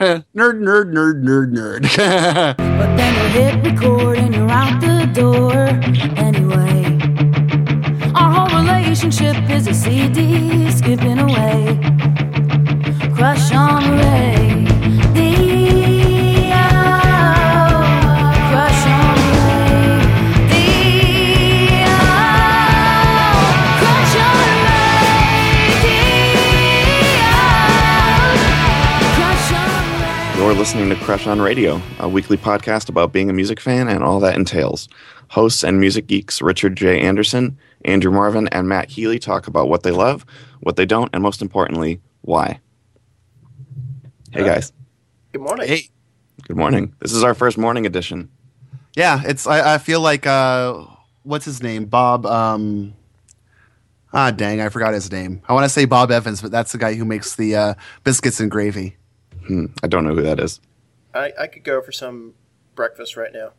Nerd. But then you hit record and you're out the door anyway. Our whole relationship is a CD skipping away. Crush on Ray. Crush on Ray. Crush on Ray. Crush on Ray. You're listening to Crush on Radio, a weekly podcast about being a music fan and all that entails. Hosts and music geeks Richard J. Anderson, Andrew Marvin, and Matt Healy talk about what they love, what they don't, and most importantly, why. Hey, guys. Good morning. Hey. Good morning. This is our first morning edition. Yeah, it's. I feel like what's his name? Bob. Dang, I forgot his name. I want to say Bob Evans, but that's the guy who makes the biscuits and gravy. I don't know who that is. I could go for some breakfast right now.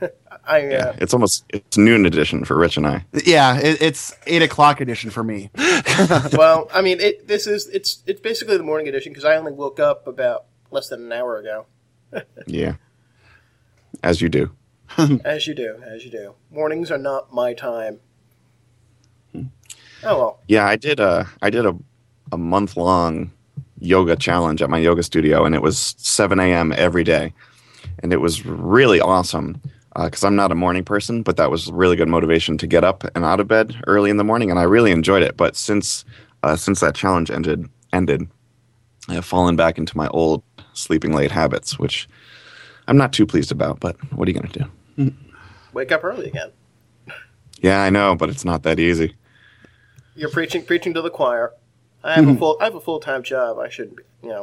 It's noon edition for Rich and I. Yeah, it's 8 o'clock edition for me. Well, I mean, it's basically the morning edition because I only woke up about less than an hour ago. Yeah. As you do. As you do. Mornings are not my time. Oh well. Yeah, I did a month-long yoga challenge at my yoga studio, and it was 7 a.m. every day. And it was really awesome because I'm not a morning person, but that was really good motivation to get up and out of bed early in the morning, and I really enjoyed it. But since that challenge ended, I have fallen back into my old sleeping late habits, which I'm not too pleased about, but what are you going to do? Wake up early again. Yeah, I know, but it's not that easy. You're preaching to the choir. I have a full-time job. I should,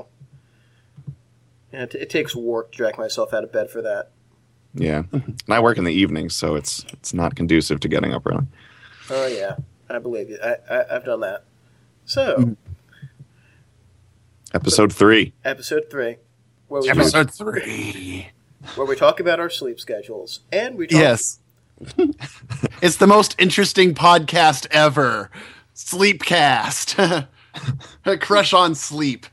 it takes work to drag myself out of bed for that. Yeah, and I work in the evenings, so it's not conducive to getting up early. Oh yeah, I believe you. I've done that. So, Episode 3. Episode 3. Where we talk about our sleep schedules, and we talk. Yes, it's the most interesting podcast ever. Sleepcast. Crush on sleep.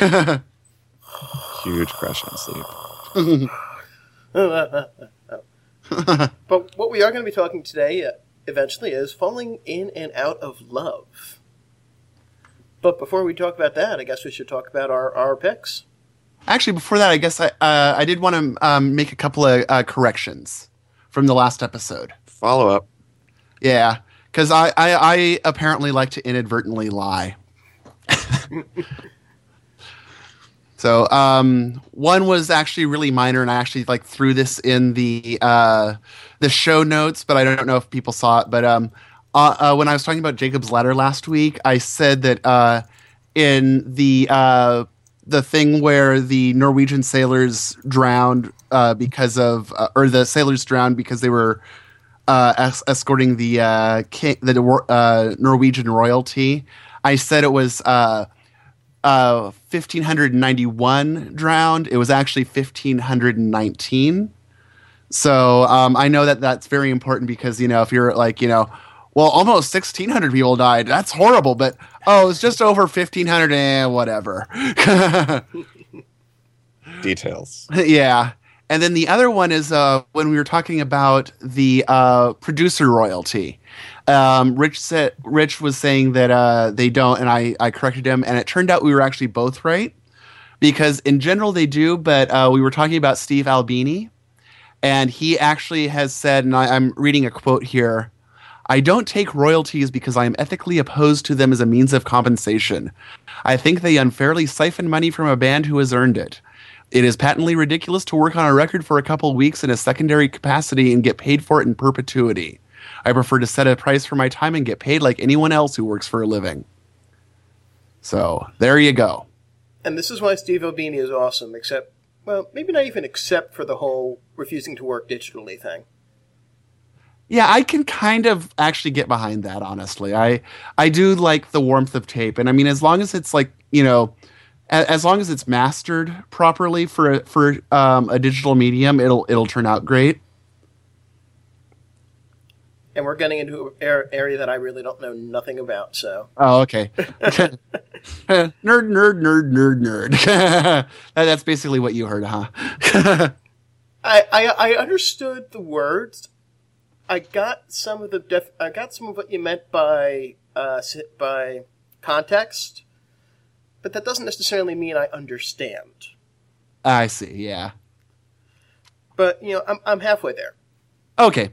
Huge crush on sleep. But what we are going to be talking today, eventually, is falling in and out of love. But before we talk about that, I guess we should talk about our picks. Actually, before that, I guess I did want to make a couple of corrections from the last episode. Follow up. Yeah, because I apparently like to inadvertently lie. So one was actually really minor, and I actually threw this in the show notes, but I don't know if people saw it. But when I was talking about Jacob's Ladder last week, I said that in the thing where the Norwegian sailors drowned because of, or the sailors drowned because they were escorting the Norwegian royalty. I said it was 1591 drowned. It was actually 1519. So I know that that's very important because, if you're almost 1,600 people died. That's horrible. But, it's just over 1,500 whatever. Details. Yeah. And then the other one is when we were talking about the producer royalty. Rich was saying that they don't, and I corrected him, and it turned out we were actually both right, because in general they do, but we were talking about Steve Albini, and he actually has said, and I'm reading a quote here, "I don't take royalties because I am ethically opposed to them as a means of compensation. I think they unfairly siphon money from a band who has earned it. It is patently ridiculous to work on a record for a couple weeks in a secondary capacity and get paid for it in perpetuity. I prefer to set a price for my time and get paid like anyone else who works for a living." So, there you go. And this is why Steve Albini is awesome, except, well, maybe not even except for the whole refusing to work digitally thing. Yeah, I can kind of actually get behind that, honestly. I do like the warmth of tape. And I mean, as long as it's as long as it's mastered properly for a digital medium, it'll turn out great. and we're getting into an area that I really don't know nothing about. So. Oh, okay. Nerd. That's basically what you heard, huh? I understood the words. I got some of what you meant by context, but that doesn't necessarily mean I understand. I see. Yeah. But I'm halfway there. Okay.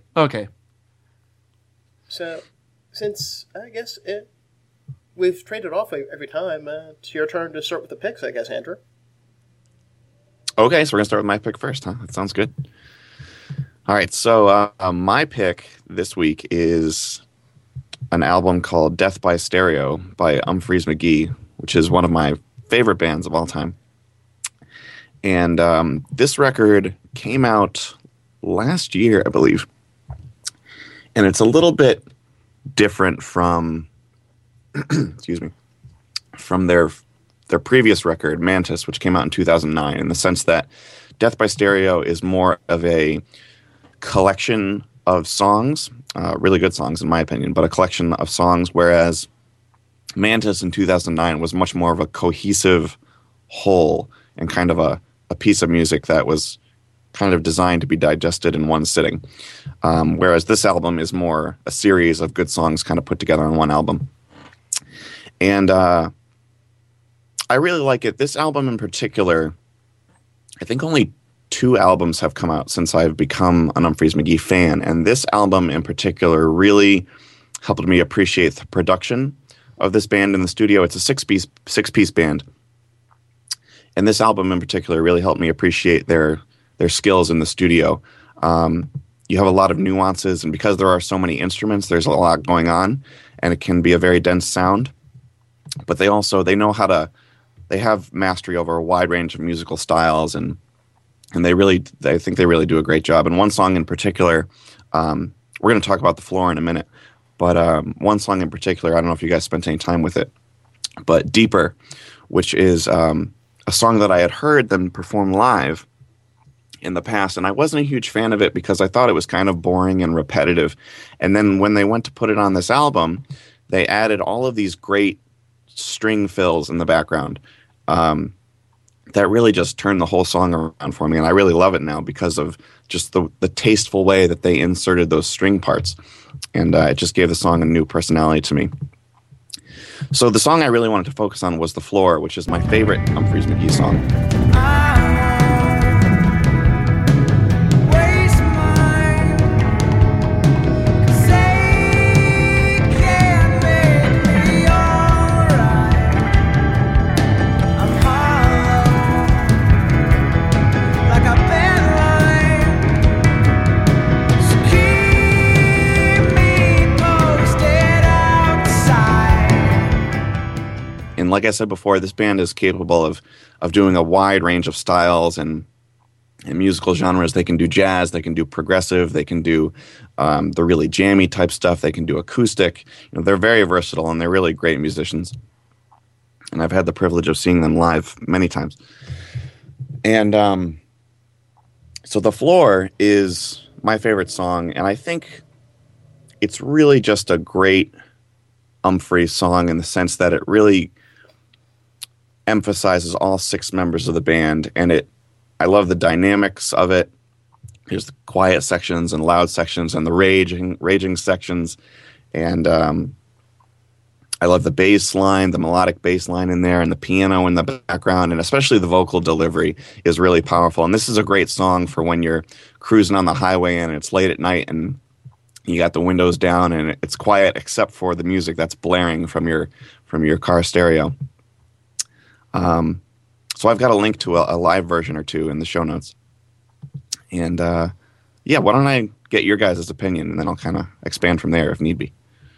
So, since I guess we've traded off every time, it's your turn to start with the picks, I guess, Andrew. Okay, so we're going to start with my pick first, huh? That sounds good. All right, so my pick this week is an album called Death by Stereo by Umphrey's McGee, which is one of my favorite bands of all time. And this record came out last year, I believe. And it's a little bit different from, excuse me, from their previous record, Mantis, which came out in 2009, in the sense that Death by Stereo is more of a collection of songs, really good songs in my opinion, but a collection of songs, whereas Mantis in 2009 was much more of a cohesive whole and kind of a piece of music that was kind of designed to be digested in one sitting. Whereas this album is more a series of good songs kind of put together on one album. And I really like it. This album in particular, I think only 2 albums have come out since I've become an Umphrey's McGee fan. And this album in particular really helped me appreciate the production of this band in the studio. It's a six-piece band. And this album in particular really helped me appreciate their skills in the studio. You have a lot of nuances, and because there are so many instruments, there's a lot going on, and it can be a very dense sound. But they have mastery over a wide range of musical styles, and I think they really do a great job. And one song in particular, we're going to talk about The Floor in a minute, but one song in particular, I don't know if you guys spent any time with it, but Deeper, which is a song that I had heard them perform live in the past, and I wasn't a huge fan of it because I thought it was kind of boring and repetitive. And then when they went to put it on this album, they added all of these great string fills in the background that really just turned the whole song around for me, and I really love it now because of just the tasteful way that they inserted those string parts, and it just gave the song a new personality to me. So the song I really wanted to focus on was The Floor, which is my favorite Umphrey's McGee song. And like I said before, this band is capable of doing a wide range of styles and musical genres. They can do jazz, they can do progressive, they can do the really jammy type stuff, they can do acoustic. They're very versatile, and they're really great musicians. And I've had the privilege of seeing them live many times. And so The Floor is my favorite song, and I think it's really just a great Umphrey song in the sense that it really emphasizes all 6 members of the band, and I love the dynamics of it. There's the quiet sections and loud sections and the raging sections, and I love the bass line, the melodic bass line in there, and the piano in the background, and especially the vocal delivery is really powerful. And this is a great song for when you're cruising on the highway and it's late at night and you got the windows down and it's quiet except for the music that's blaring from your car stereo. So I've got a link to a live version or 2 in the show notes. And why don't I get your guys' opinion, and then I'll kind of expand from there if need be.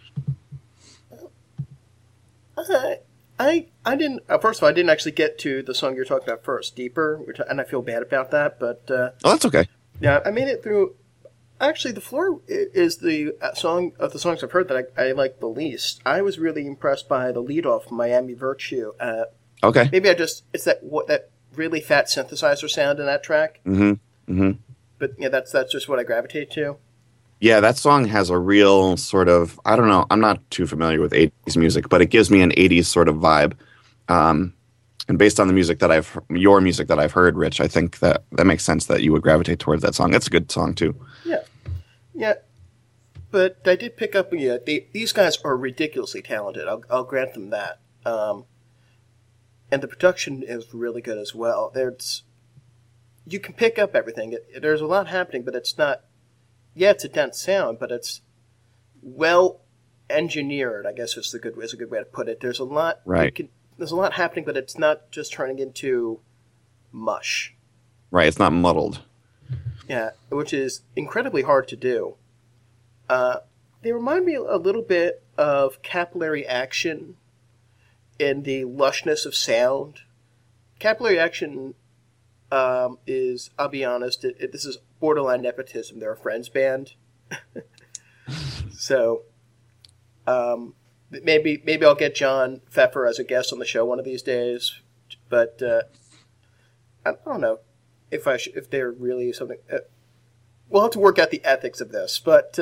I didn't. First of all, I didn't actually get to the song you're talking about first, Deeper, and I feel bad about that. But oh, that's okay. Yeah, I made it through. Actually, The Floor is the song of the songs I've heard that I like the least. I was really impressed by the lead off, Miami Virtue. Okay. Maybe it's that really fat synthesizer sound in that track. Mm-hmm. Mm-hmm. But that's just what I gravitate to. Yeah, that song has a real sort of, I don't know, I'm not too familiar with 80s music, but it gives me an 80s sort of vibe. Um, and based on the music that your music that I've heard, Rich, I think that makes sense that you would gravitate towards that song. It's a good song too. Yeah, yeah. But I did pick up. Yeah, these guys are ridiculously talented. I'll grant them that. And the production is really good as well. You can pick up everything. There's a lot happening, but it's not. Yeah, it's a dense sound, but it's well engineered. I guess is a good way to put it. There's a lot. Right. There's a lot happening, but it's not just turning into mush. Right. It's not muddled. Yeah, which is incredibly hard to do. They remind me a little bit of Capillary Action in the lushness of sound. Capillary Action is, I'll be honest, this is borderline nepotism. They're a friends band. So maybe I'll get John Pfeffer as a guest on the show one of these days. But I don't know if they're really something. We'll have to work out the ethics of this, but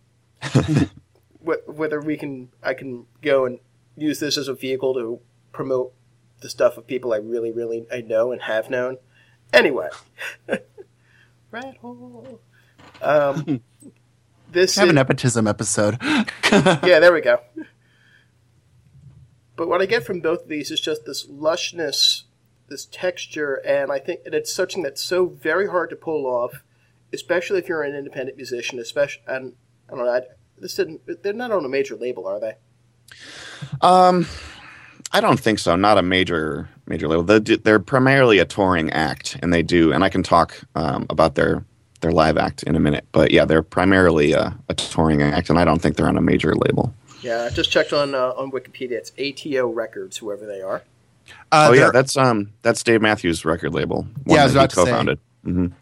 whether I can go and use this as a vehicle to promote the stuff of people I really I know and have known. Anyway, rat hole. This have a nepotism episode. Yeah, there we go. But what I get from both of these is just this lushness, this texture, and I think it's something that's so very hard to pull off, especially if you're an independent musician. Especially, and I don't know. They're not on a major label, are they? I don't think so. Not a major label. They're primarily a touring act, and I can talk about their live act in a minute. But yeah, they're primarily a touring act, and I don't think they're on a major label. Yeah, I just checked on Wikipedia. It's ATO Records, whoever they are. Yeah, that's Dave Matthews' record label. Yeah, I was about to co-founded. say. Mm-hmm.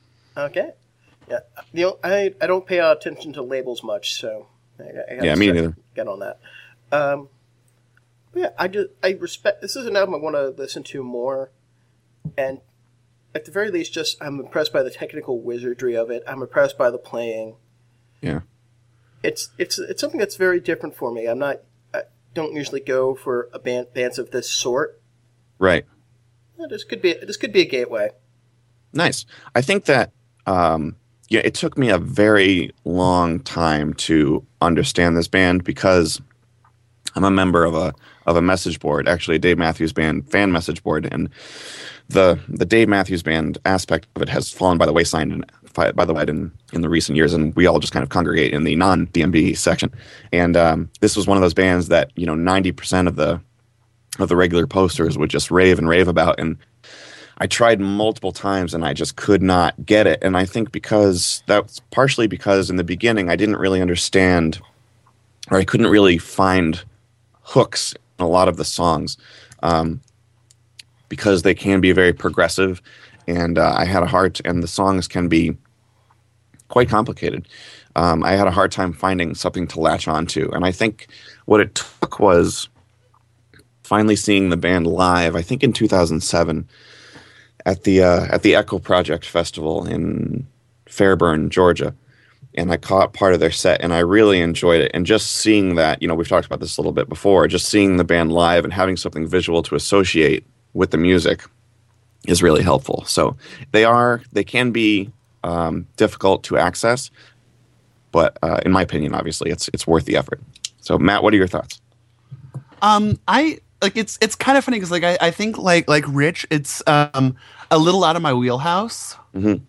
Yeah, I don't pay attention to labels much, so I yeah, me neither. Get on that. Yeah, I respect. This is an album I want to listen to more, and at the very least, I'm impressed by the technical wizardry of it. I'm impressed by the playing. Yeah, it's something that's very different for me. I don't usually go for bands of this sort. Right. Yeah, this could be a gateway. Nice. I think that it took me a very long time to understand this band because I'm a member of a message board, actually a Dave Matthews Band fan message board, and the Dave Matthews Band aspect of it has fallen by the wayside in the recent years, and we all just kind of congregate in the non-DMB section. And this was one of those bands that 90% of the regular posters would just rave about, and I tried multiple times and I just could not get it. And I think that's partially because in the beginning I didn't really understand, or I couldn't really find hooks in a lot of the songs, because they can be very progressive, and and the songs can be quite complicated. I had a hard time finding something to latch onto, and I think what it took was finally seeing the band live. I think in 2007 at the Echo Project Festival in Fairburn, Georgia. And I caught part of their set, and I really enjoyed it. And just seeing that, we've talked about this a little bit before, just seeing the band live and having something visual to associate with the music is really helpful. So they can be difficult to access, but in my opinion, obviously, it's worth the effort. So, Matt, what are your thoughts? It's kind of funny because I think like Rich, it's a little out of my wheelhouse. Mm-hmm.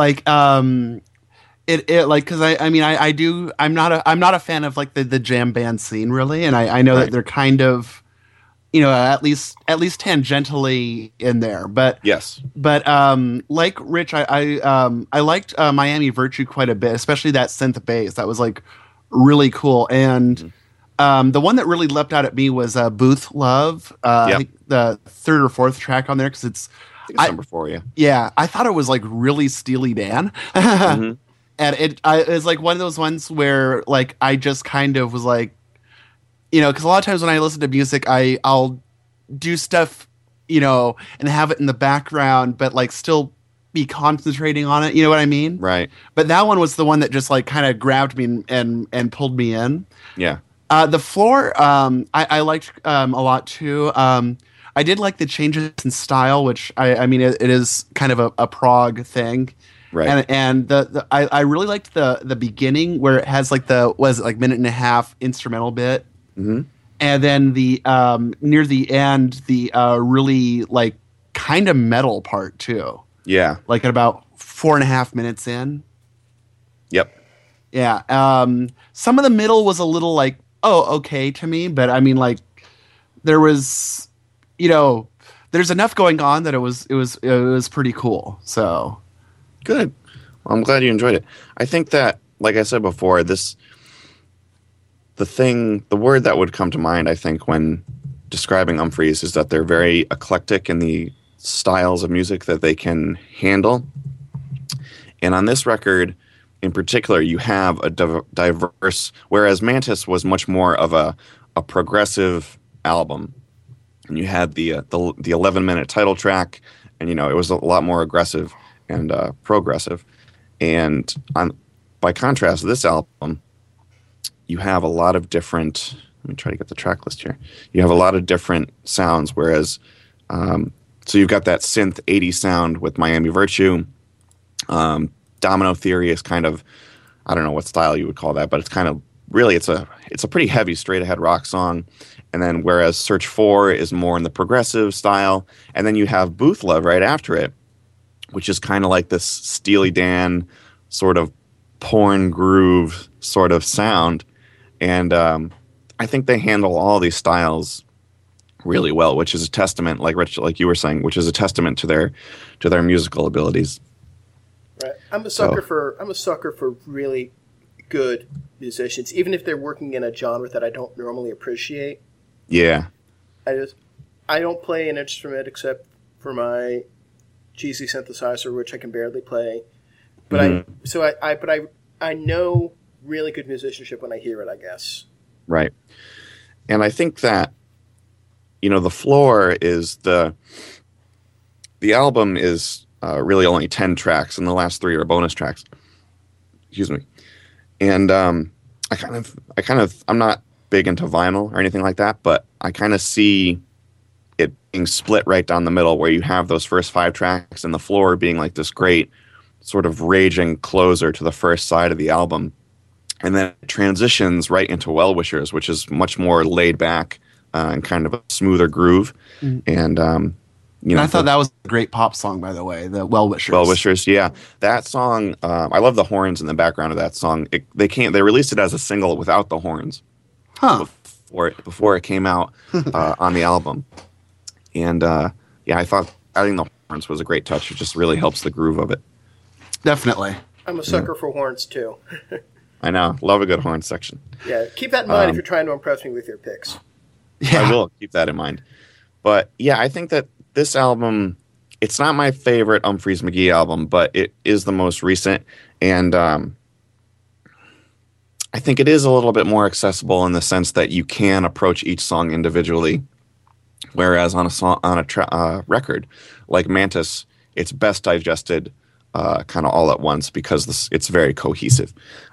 Because I'm not a fan of like the jam band scene really, and I know that they're kind of at least tangentially in there, but yes, like Rich, I liked Miami Virtue quite a bit, especially that synth bass that was like really cool, and the one that really leapt out at me was Booth Love, I think the third or fourth track on there, because it's number 4, yeah, I thought it was like really Steely Dan. Mm-hmm. And it was like one of those ones where like I just kind of was like, because a lot of times when I listen to music, I'll do stuff, and have it in the background, but like still be concentrating on it. You know what I mean? Right. But that one was the one that just like kind of grabbed me and pulled me in. Yeah. The floor, I liked a lot too. I did like the changes in style, which I mean, it is kind of a prog thing. Right. And I really liked the beginning where it has like minute and a half instrumental bit. Mm-hmm. And then the near the end, the really like kind of metal part too. Yeah. Like at about 4.5 minutes in. Yep. Yeah. Some of the middle was a little like, oh, okay to me, but I mean, like there was, there's enough going on that it was pretty cool. So good. Well, I'm glad you enjoyed it. I think that, like I said before, the word that would come to mind, I think, when describing Umphrey's is that they're very eclectic in the styles of music that they can handle. And on this record, in particular, you have a diverse, whereas Mantis was much more of a progressive album. And you had the 11-minute title track, and, it was a lot more aggressive and progressive. And by contrast, this album, you have a lot of different, let me try to get the track list here. You have a lot of different sounds, whereas, so you've got that synth 80s sound with Miami Virtue. Domino Theory is kind of, I don't know what style you would call that, but it's kind of, really, it's a pretty heavy straight ahead rock song. And then whereas Search 4 is more in the progressive style. And then you have Booth Love right after it, which is kind of like this Steely Dan sort of porn groove sort of sound. And I think they handle all these styles really well, which is a testament, like Rich, like you were saying, which is a testament to their musical abilities. Right. I'm a sucker for really good musicians, even if they're working in a genre that I don't normally appreciate. Yeah. I don't play an instrument except for my cheesy synthesizer, which I can barely play. But I know really good musicianship when I hear it, I guess. Right. And I think that, the floor is the album is really only 10 tracks, and the last 3 are bonus tracks. Excuse me. And I'm not big into vinyl or anything like that, but I kind of see it being split right down the middle, where you have those first 5 tracks and the floor being like this great sort of raging closer to the first side of the album. And then it transitions right into Well Wishers, which is much more laid back and kind of a smoother groove. Mm. And, I thought that was a great pop song, by the way, the Well Wishers. Well Wishers, yeah. That song, I love the horns in the background of that song. They released it as a single without the horns. Huh. Before it came out on the album. And, I thought adding the horns was a great touch. It just really helps the groove of it. Definitely. I'm a sucker for horns, too. I know. Love a good horn section. Yeah, keep that in mind if you're trying to impress me with your picks. Yeah. I will keep that in mind. But, I think that this album, it's not my favorite Umphrey's McGee album, but it is the most recent. And I think it is a little bit more accessible in the sense that you can approach each song individually. Whereas on a record like Mantis, it's best digested kind of all at once because it's very cohesive.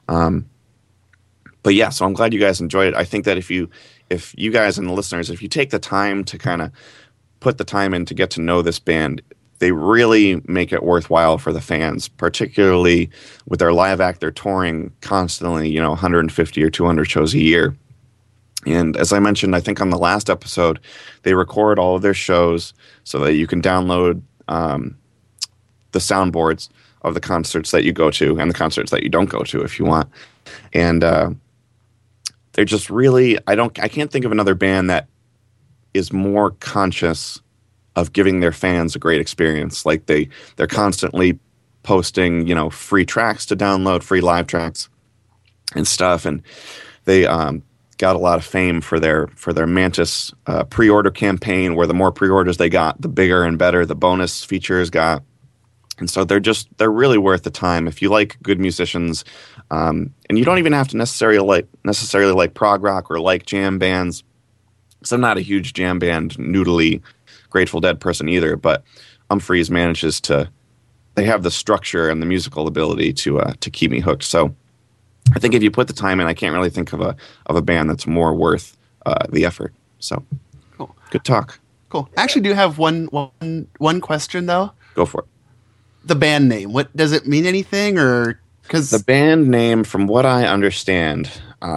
But yeah, so I'm glad you guys enjoyed it. I think that if you guys and the listeners, if you take the time to kind of put the time in to get to know this band, they really make it worthwhile for the fans, particularly with their live act. They're touring constantly, 150 or 200 shows a year. And as I mentioned, I think on the last episode, they record all of their shows so that you can download the soundboards of the concerts that you go to and the concerts that you don't go to if you want. And they're just really, I can't think of another band that is more conscious of giving their fans a great experience. Like they're constantly posting, free tracks to download, free live tracks and stuff. And they got a lot of fame for their Mantis pre-order campaign, where the more pre-orders they got, the bigger and better the bonus features got. And so they're really worth the time. If you like good musicians, and you don't even have to necessarily like prog rock or like jam bands. So I'm not a huge jam band noodly Grateful Dead person either, but Umphrey's manages to they have the structure and the musical ability to keep me hooked. So I think if you put the time in, I can't really think of a band that's more worth the effort. So Cool. Good talk. Cool. I actually do have one question though. Go for it. The band name. What does it mean? Anything or because The band name, from what I understand,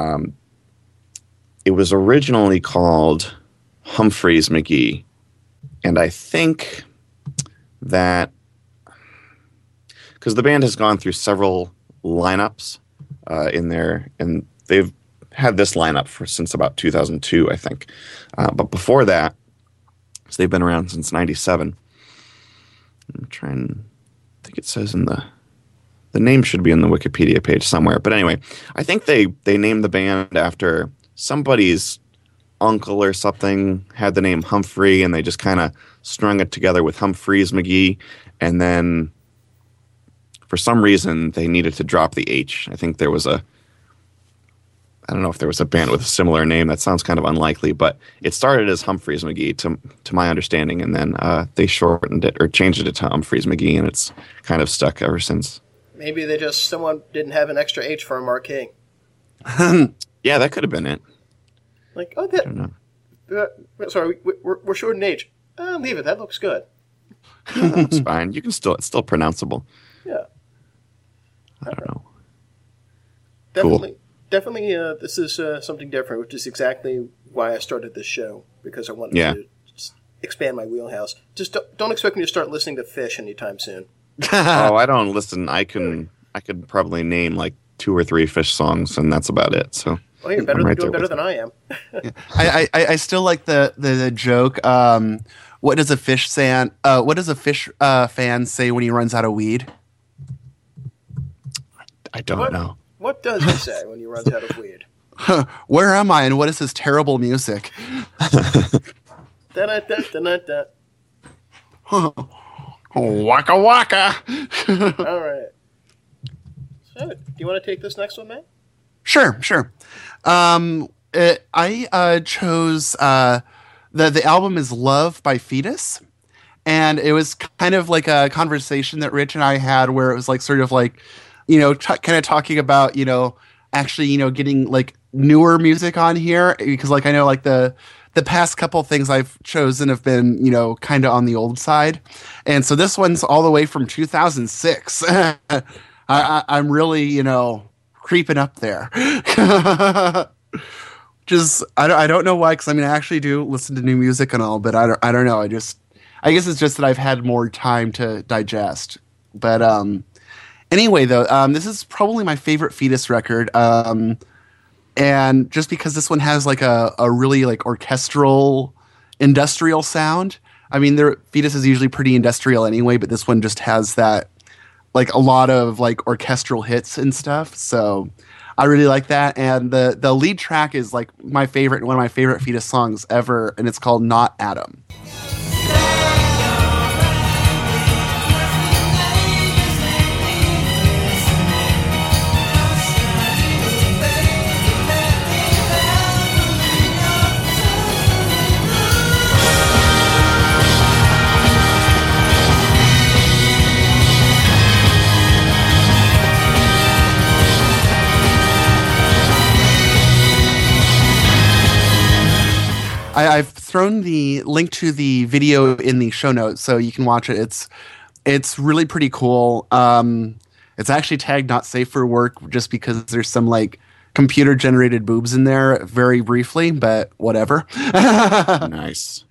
it was originally called Humphreys McGee, and I think that because the band has gone through several lineups in there, and they've had this lineup since about 2002, I think. But before that, so they've been around since '97. I'm trying. I think it says in the name should be in the Wikipedia page somewhere. But anyway, I think they named the band after somebody's uncle or something had the name Humphrey, and they just kind of strung it together with Humphreys McGee, and then for some reason they needed to drop the H. I think there was I don't know if there was a band with a similar name. That sounds kind of unlikely, but it started as Humphreys McGee to my understanding, and then they shortened it or changed it to Humphreys McGee, and it's kind of stuck ever since. Maybe someone didn't have an extra H for a marquee. Yeah, that could have been it. Like, oh, I don't know. sorry, we're short in H. Leave it. That looks good. That's fine. It's still pronounceable. Yeah. I don't know. Definitely, this is something different, which is exactly why I started this show, because I wanted to just expand my wheelhouse. Just don't expect me to start listening to Fish anytime soon. Oh, I don't listen. I could probably name like 2 or 3 Fish songs, and that's about it. So, well, you're doing better than I am. Yeah. I still like the joke. What does a Fish fan say when he runs out of weed? I don't know. What does he say when he runs out of weed? Where am I, and what is this terrible music? Da-da-da-da-da-da. Waka waka. All right. So, do you want to take this next one, man? Sure. I chose the album is Love by Fetus, and it was kind of like a conversation that Rich and I had where it was like sort of like, kind of talking about, actually, getting like newer music on here, because like I know like the past couple things I've chosen have been, kind of on the old side. And so this one's all the way from 2006. I'm really, creeping up there. Just, I don't know why, because I actually do listen to new music and all, but I don't know. I guess it's just that I've had more time to digest. But anyway, though, this is probably my favorite Fetus record. And just because this one has like a really like orchestral, industrial sound. Fetus is usually pretty industrial anyway, but this one just has that like a lot of like orchestral hits and stuff. So I really like that. And the lead track is like one of my favorite Fetus songs ever, and it's called Not Adam. I've thrown the link to the video in the show notes so you can watch it. It's really pretty cool. It's actually tagged not safe for work just because there's some like computer generated boobs in there very briefly, but whatever. Nice.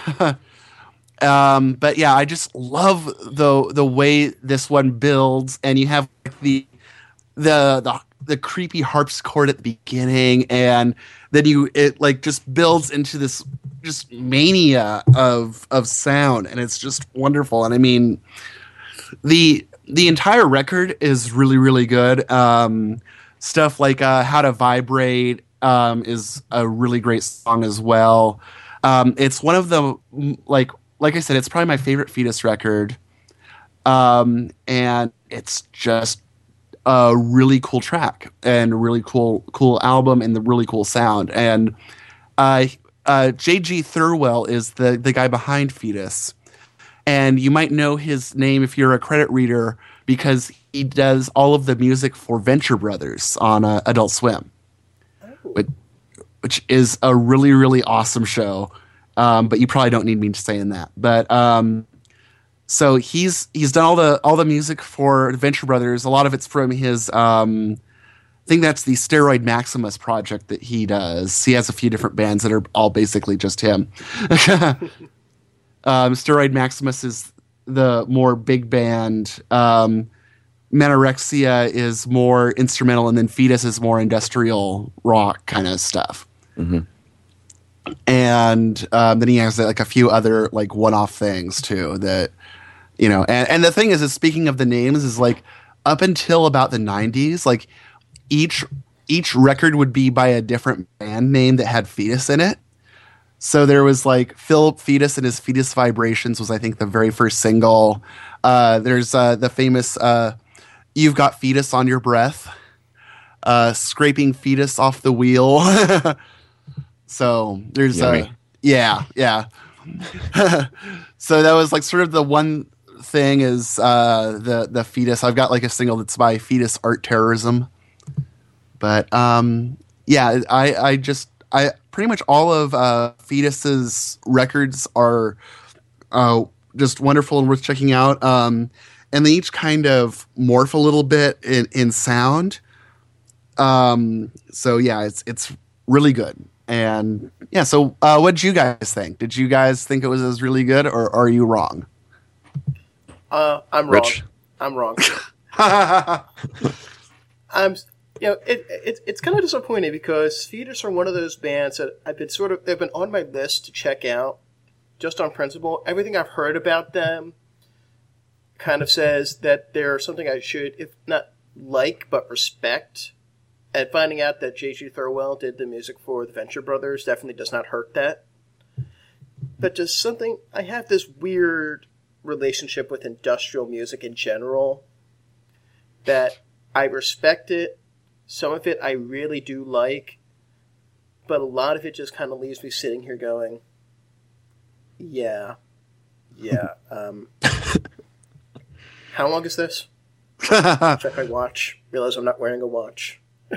But yeah, I just love the way this one builds, and you have the creepy harpsichord at the beginning, and then it like just builds into this just mania of sound, and it's just wonderful. And the entire record is really, really good. Stuff like How to Vibrate is a really great song as well. It's one of the like I said, it's probably my favorite Fetus record. And it's just a really cool track and a really cool album and the really cool sound. And J.G. Thirlwell is the guy behind Fetus. And you might know his name if you're a credit reader because he does all of the music for Venture Brothers on Adult Swim, which is a really, really awesome show. But you probably don't need me saying that. But so he's done all the music for Venture Brothers. A lot of it's from his I think that's the Steroid Maximus project that he does. He has a few different bands that are all basically just him. Steroid Maximus is the more big band. Manorexia is more instrumental, and then Fetus is more industrial rock kind of stuff. Mm-hmm. And then he has like a few other like one-off things too that, you know, and the thing is speaking of the names is like up until about the 90s, like each record would be by a different band name that had Fetus in it. So there was like Philip Fetus and his Fetus Vibrations was I think the very first single. There's the famous You've Got Fetus on Your Breath, Scraping Fetus Off the Wheel. So there's yeah. So that was like sort of the one thing is the Fetus. I've got like a single that's by Fetus Art Terrorism. But yeah, I pretty much all of Fetus's records are just wonderful and worth checking out. And they each kind of morph a little bit in sound. So yeah, it's really good. And yeah, so what did you guys think? Did you guys think it was really good, or are you wrong? I'm Rich. wrong. It's kind of disappointing because Fetus are one of those bands that they've been on my list to check out just on principle. Everything I've heard about them kind of says that they're something I should, if not like, but respect. And finding out that J.G. Thirlwell did the music for the Venture Brothers definitely does not hurt that. But just something, I have this weird relationship with industrial music in general that I respect it. Some of it I really do like, but a lot of it just kind of leaves me sitting here going, yeah. How long is this? Check my watch. Realize I'm not wearing a watch.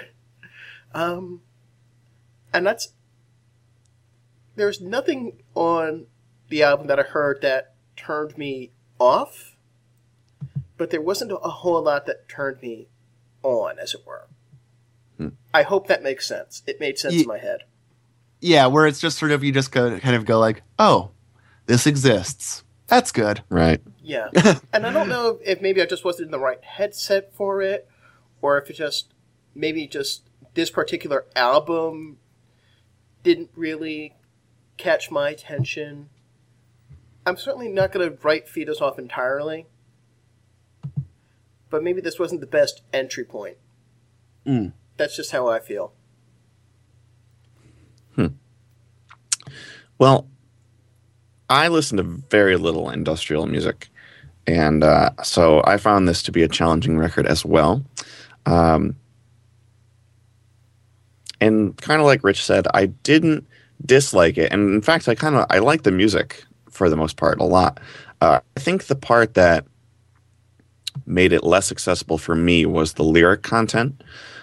And there's nothing on the album that I heard that turned me off, but there wasn't a whole lot that turned me on, as it were. I hope that makes sense. It made sense in my head. Yeah, where it's just sort of, you just kind of go like, oh, this exists. That's good. Right. Yeah. And I don't know if maybe I just wasn't in the right headset for it, or if it just this particular album didn't really catch my attention. I'm certainly not going to write Fetus off entirely, but maybe this wasn't the best entry point. That's just how I feel. Well, I listen to very little industrial music, and so I found this to be a challenging record as well. And kind of like Rich said, I didn't dislike it. And in fact, I like the music for the most part a lot. I think the part that made it less accessible for me was the lyric content,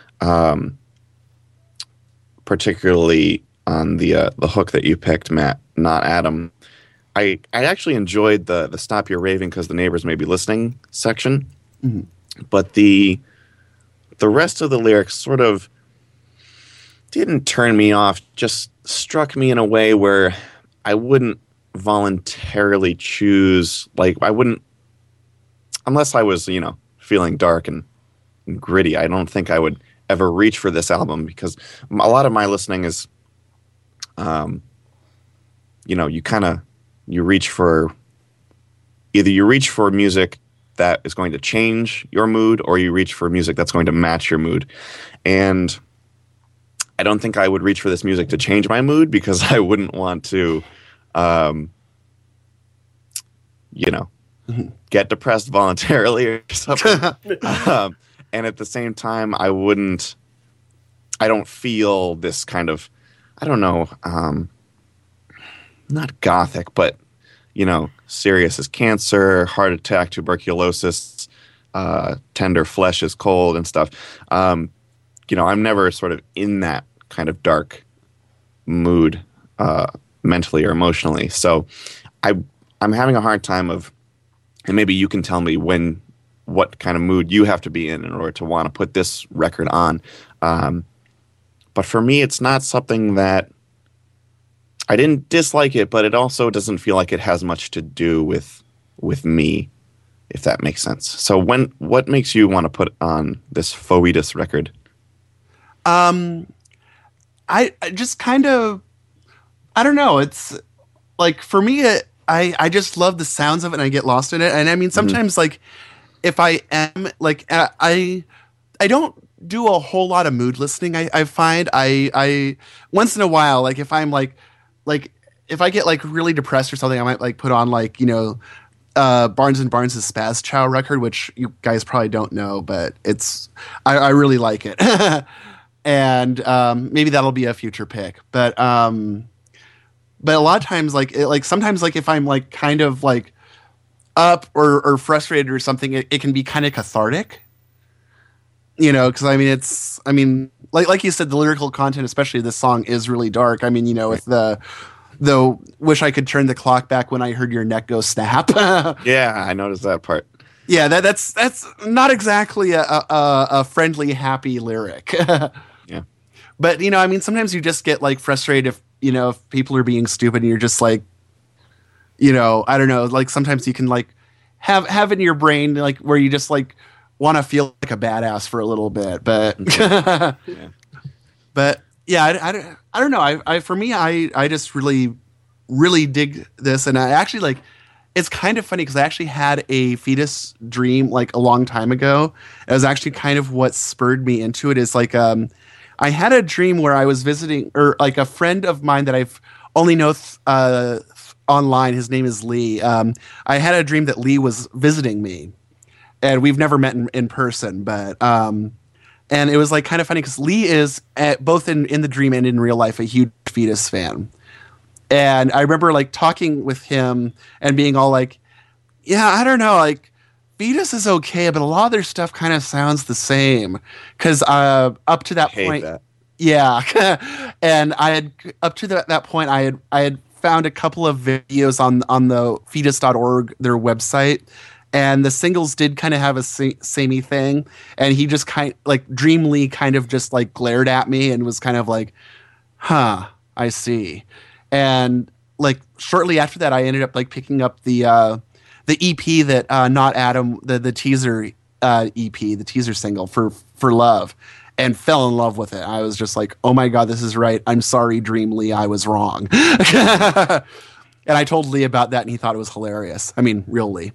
particularly on the hook that you picked, Matt, not Adam. I actually enjoyed the "Stop Your Raving because the neighbors may be listening" section, but the rest of the lyrics sort of didn't turn me off, just struck me in a way where I wouldn't voluntarily choose, like I wouldn't, unless I was, feeling dark and gritty, I don't think I would ever reach for this album because a lot of my listening is, you reach for music that is going to change your mood or you reach for music that's going to match your mood. And I don't think I would reach for this music to change my mood because I wouldn't want to, get depressed voluntarily or something. And at the same time, I don't feel this kind of, I don't know, not gothic, but, serious as cancer, heart attack, tuberculosis, tender flesh is cold and stuff. I'm never sort of in that kind of dark mood mentally or emotionally. So I'm having a hard time and maybe you can tell me what kind of mood you have to be in order to want to put this record on. But for me, it's not something that I didn't dislike it, but it also doesn't feel like it has much to do with me, if that makes sense. So what makes you want to put on this Foetus record? I just kind of, I don't know. It's like, for me, I just love the sounds of it and I get lost in it. And I mean, sometimes like if I am like, I don't do a whole lot of mood listening. I find I once in a while, like if I'm like if I get like really depressed or something, I might like put on like, Barnes and Barnes' Spaz Chow record, which you guys probably don't know, but I really like it. And maybe that'll be a future pick. But a lot of times, sometimes like if I'm like kind of like up or frustrated or something, it can be kind of cathartic. Because I mean, like you said, the lyrical content, especially this song, is really dark. I mean, with the wish I could turn the clock back when I heard your neck go snap. Yeah, I noticed that part. Yeah, that's not exactly a friendly, happy lyric. Yeah, but I mean, sometimes you just get like frustrated if people are being stupid, and you're just like, I don't know, like sometimes you can like have in your brain like where you just like want to feel like a badass for a little bit, but yeah. But yeah, I don't know. I for me, I just really, really dig this, and I actually like. It's kind of funny because I actually had a Foetus dream like a long time ago. It was actually kind of what spurred me into it. Is like I had a dream where I was visiting, or like a friend of mine that I've only know online. His name is Lee. I had a dream that Lee was visiting me, and we've never met in person, but. And it was like kind of funny because Lee is both in the dream and in real life a huge Foetus fan. And I remember like talking with him and being all like, yeah, I don't know, like Foetus is okay, but a lot of their stuff kind of sounds the same. Because up to that point, yeah, and I had up to that point, I had found a couple of videos on the Foetus.org, their website. And the singles did kind of have a samey thing. And he just dreamily kind of just like glared at me and was kind of like, huh, I see. And like shortly after that, I ended up like picking up the EP that Not Adam, the teaser EP, the teaser single for Love, and fell in love with it. I was just like, oh my God, this is right. I'm sorry, Dream Lee, I was wrong. And I told Lee about that and he thought it was hilarious. I mean, real Lee.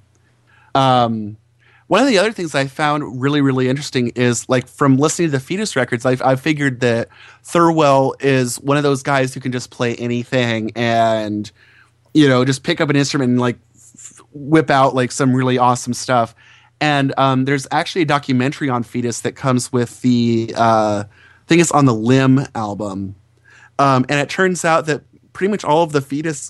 One of the other things I found really, really interesting is like from listening to the Foetus records, I figured that Thirlwell is one of those guys who can just play anything and, just pick up an instrument and like whip out like some really awesome stuff. And there's actually a documentary on Foetus that comes with the, I think it's on the Limb album. And it turns out that pretty much all of the Foetus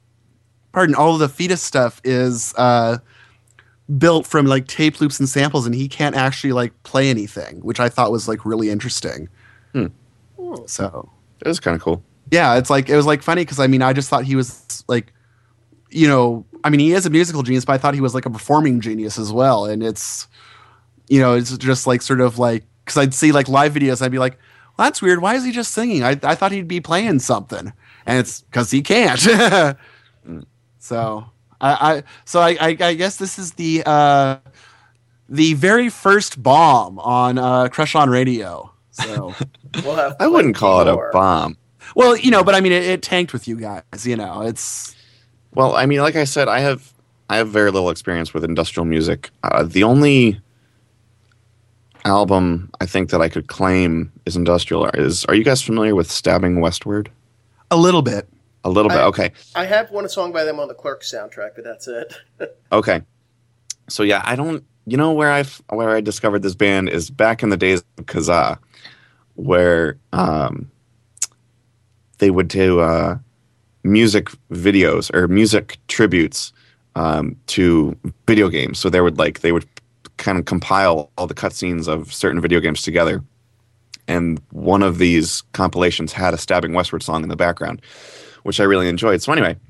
stuff is, built from like tape loops and samples, and he can't actually like play anything, which I thought was like really interesting. So it was kind of cool. Yeah, it was like funny because I mean I just thought he was like, I mean he is a musical genius, but I thought he was like a performing genius as well. And it's it's just like sort of like because I'd see like live videos, I'd be like, well, that's weird. Why is he just singing? I thought he'd be playing something, and it's because he can't. So. I guess this is the very first bomb on Crush on Radio. So I wouldn't call it a bomb. Well, but I mean it tanked with you guys. It's well, I mean, like I said, I have very little experience with industrial music. The only album I think that I could claim is industrial is. Are you guys familiar with Stabbing Westward? A little bit. A little bit, okay. I have one song by them on the Clerks soundtrack, but that's it. Okay. So yeah, I don't. Where I discovered this band is back in the days of Kazaa, where they would do music videos or music tributes to video games. So they would kind of compile all the cutscenes of certain video games together. And one of these compilations had a Stabbing Westward song in the background, which I really enjoyed. So anyway,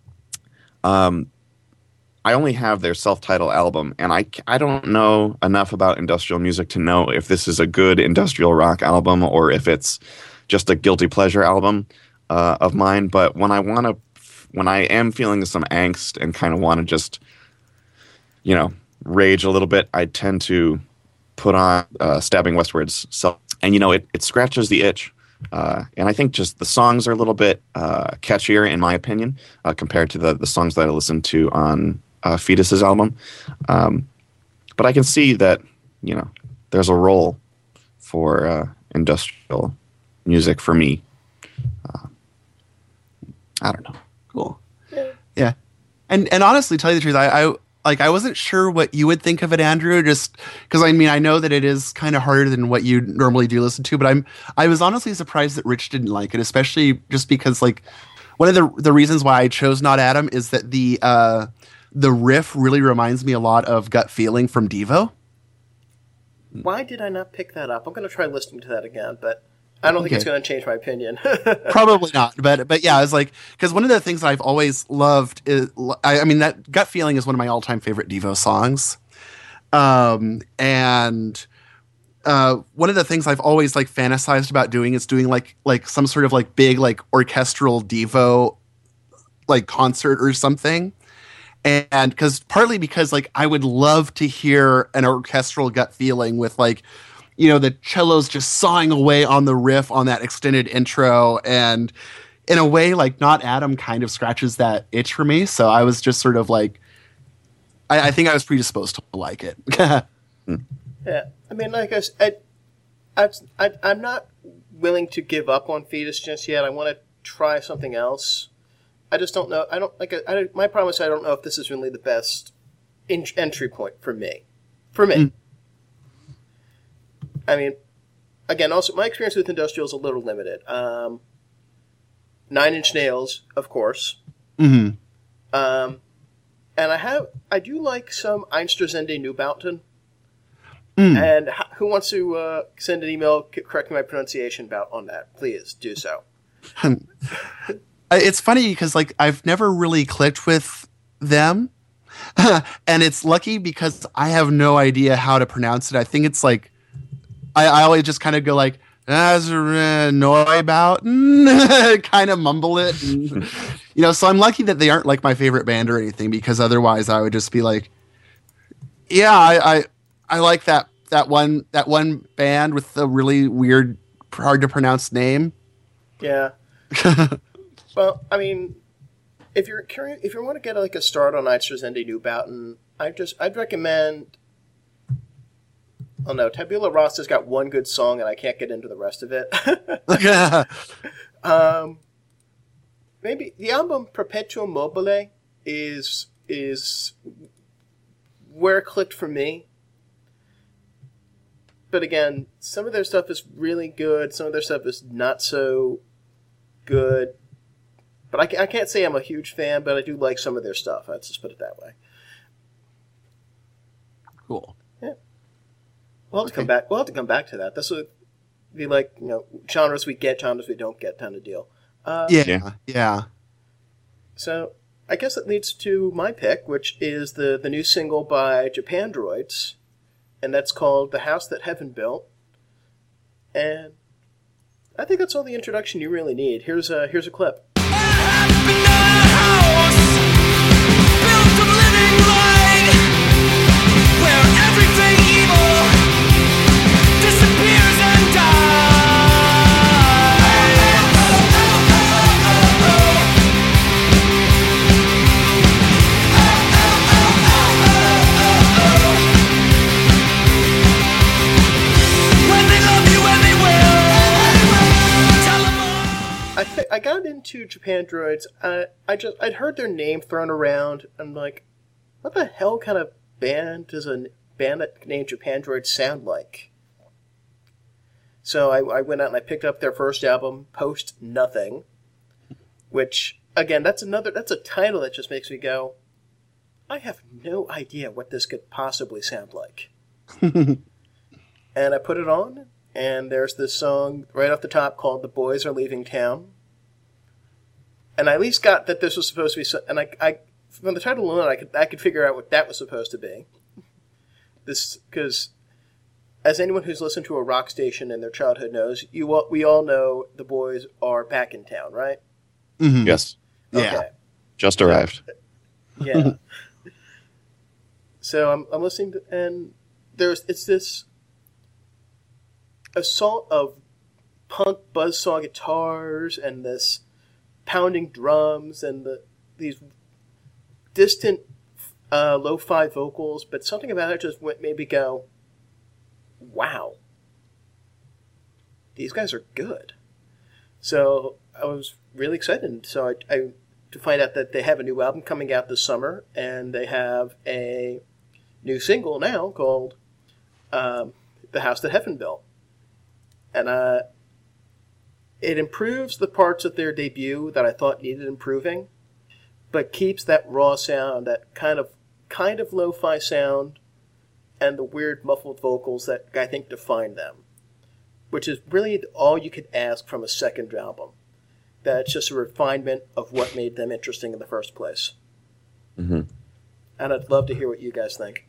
I only have their self-titled album, and I don't know enough about industrial music to know if this is a good industrial rock album or if it's just a guilty pleasure album of mine. But when I am feeling some angst and kind of want to just, rage a little bit, I tend to put on Stabbing Westward's self, and it scratches the itch. And I think just the songs are a little bit catchier, in my opinion, compared to the songs that I listened to on Fetus's album. But I can see that, there's a role for industrial music for me. I don't know. Cool. Yeah. And honestly, tell you the truth, I wasn't sure what you would think of it, Andrew, just because I know that it is kind of harder than what you normally do listen to, but I was honestly surprised that Rich didn't like it, especially just because one of the reasons why I chose Not Adam is that the riff really reminds me a lot of Gut Feeling from Devo. Why did I not pick that up? I'm going to try listening to that again, but I don't think it's going to change my opinion. Probably not, but yeah, I was because one of the things that I've always loved is, that Gut Feeling is one of my all-time favorite Devo songs, and one of the things I've always fantasized about doing is doing some sort of big orchestral Devo concert or something. And partly because I would love to hear an orchestral Gut Feeling with the cellos just sawing away on the riff on that extended intro, and in a way Not Adam kind of scratches that itch for me. So I was just sort of I think I was predisposed to like it. Yeah, like I said, I'm not willing to give up on Fetus just yet. I want to try something else. I just don't know. My problem is I don't know if this is really the best entry point for me. Again, also my experience with industrial is a little limited. 9 Inch Nails, of course. Mm-hmm. And I do like some Einstürzende Neubauten. And who wants to send an email correcting my pronunciation on that? Please do so. It's funny because I've never really clicked with them, and it's lucky because I have no idea how to pronounce it. I think it's I always just kind of go Neubauten, kind of mumble it, and, So I'm lucky that they aren't my favorite band or anything, because otherwise I would just be I like that one band with the really weird, hard to pronounce name. Yeah. Well, if you're curious, if you want to get a start on Einstürzende Neubauten, I'd recommend. Oh no, Tabula Rasa's got one good song, and I can't get into the rest of it. Maybe the album Perpetuum Mobile is where it clicked for me. But again, some of their stuff is really good. Some of their stuff is not so good. But I can't say I'm a huge fan, but I do like some of their stuff. Let's just put it that way. Cool. Yeah. We'll have to come back. We'll have to come back to that. This would be genres we get, genres we don't get kind of deal. Yeah. So I guess that leads to my pick, which is the new single by Japandroids, and that's called "The House That Heaven Built." And I think that's all the introduction you really need. Here's a clip. I got into Japandroids. I'd heard their name thrown around. I'm like, what the hell kind of band does a band named Japandroids sound like? So I went out and I picked up their first album, Post Nothing, which again that's a title that just makes me go, I have no idea what this could possibly sound like. And I put it on, and there's this song right off the top called The Boys Are Leaving Town. And I at least got that this was supposed to be... And I from the title alone, I could figure out what that was supposed to be. This, because as anyone who's listened to a rock station in their childhood knows, we all know the boys are back in town, right? Mm-hmm. Yes. Yeah. Okay. Just arrived. Yeah. So I'm listening to, and it's this assault of punk buzzsaw guitars and this pounding drums and these distant lo-fi vocals, but something about it just made me go, wow, these guys are good. So I was really excited. So I to find out that they have a new album coming out this summer, and they have a new single now called The House That Heaven Built. And it improves the parts of their debut that I thought needed improving, but keeps that raw sound, that kind of lo-fi sound, and the weird muffled vocals that I think define them, which is really all you could ask from a second album. That's just a refinement of what made them interesting in the first place. Mm-hmm. And I'd love to hear what you guys think.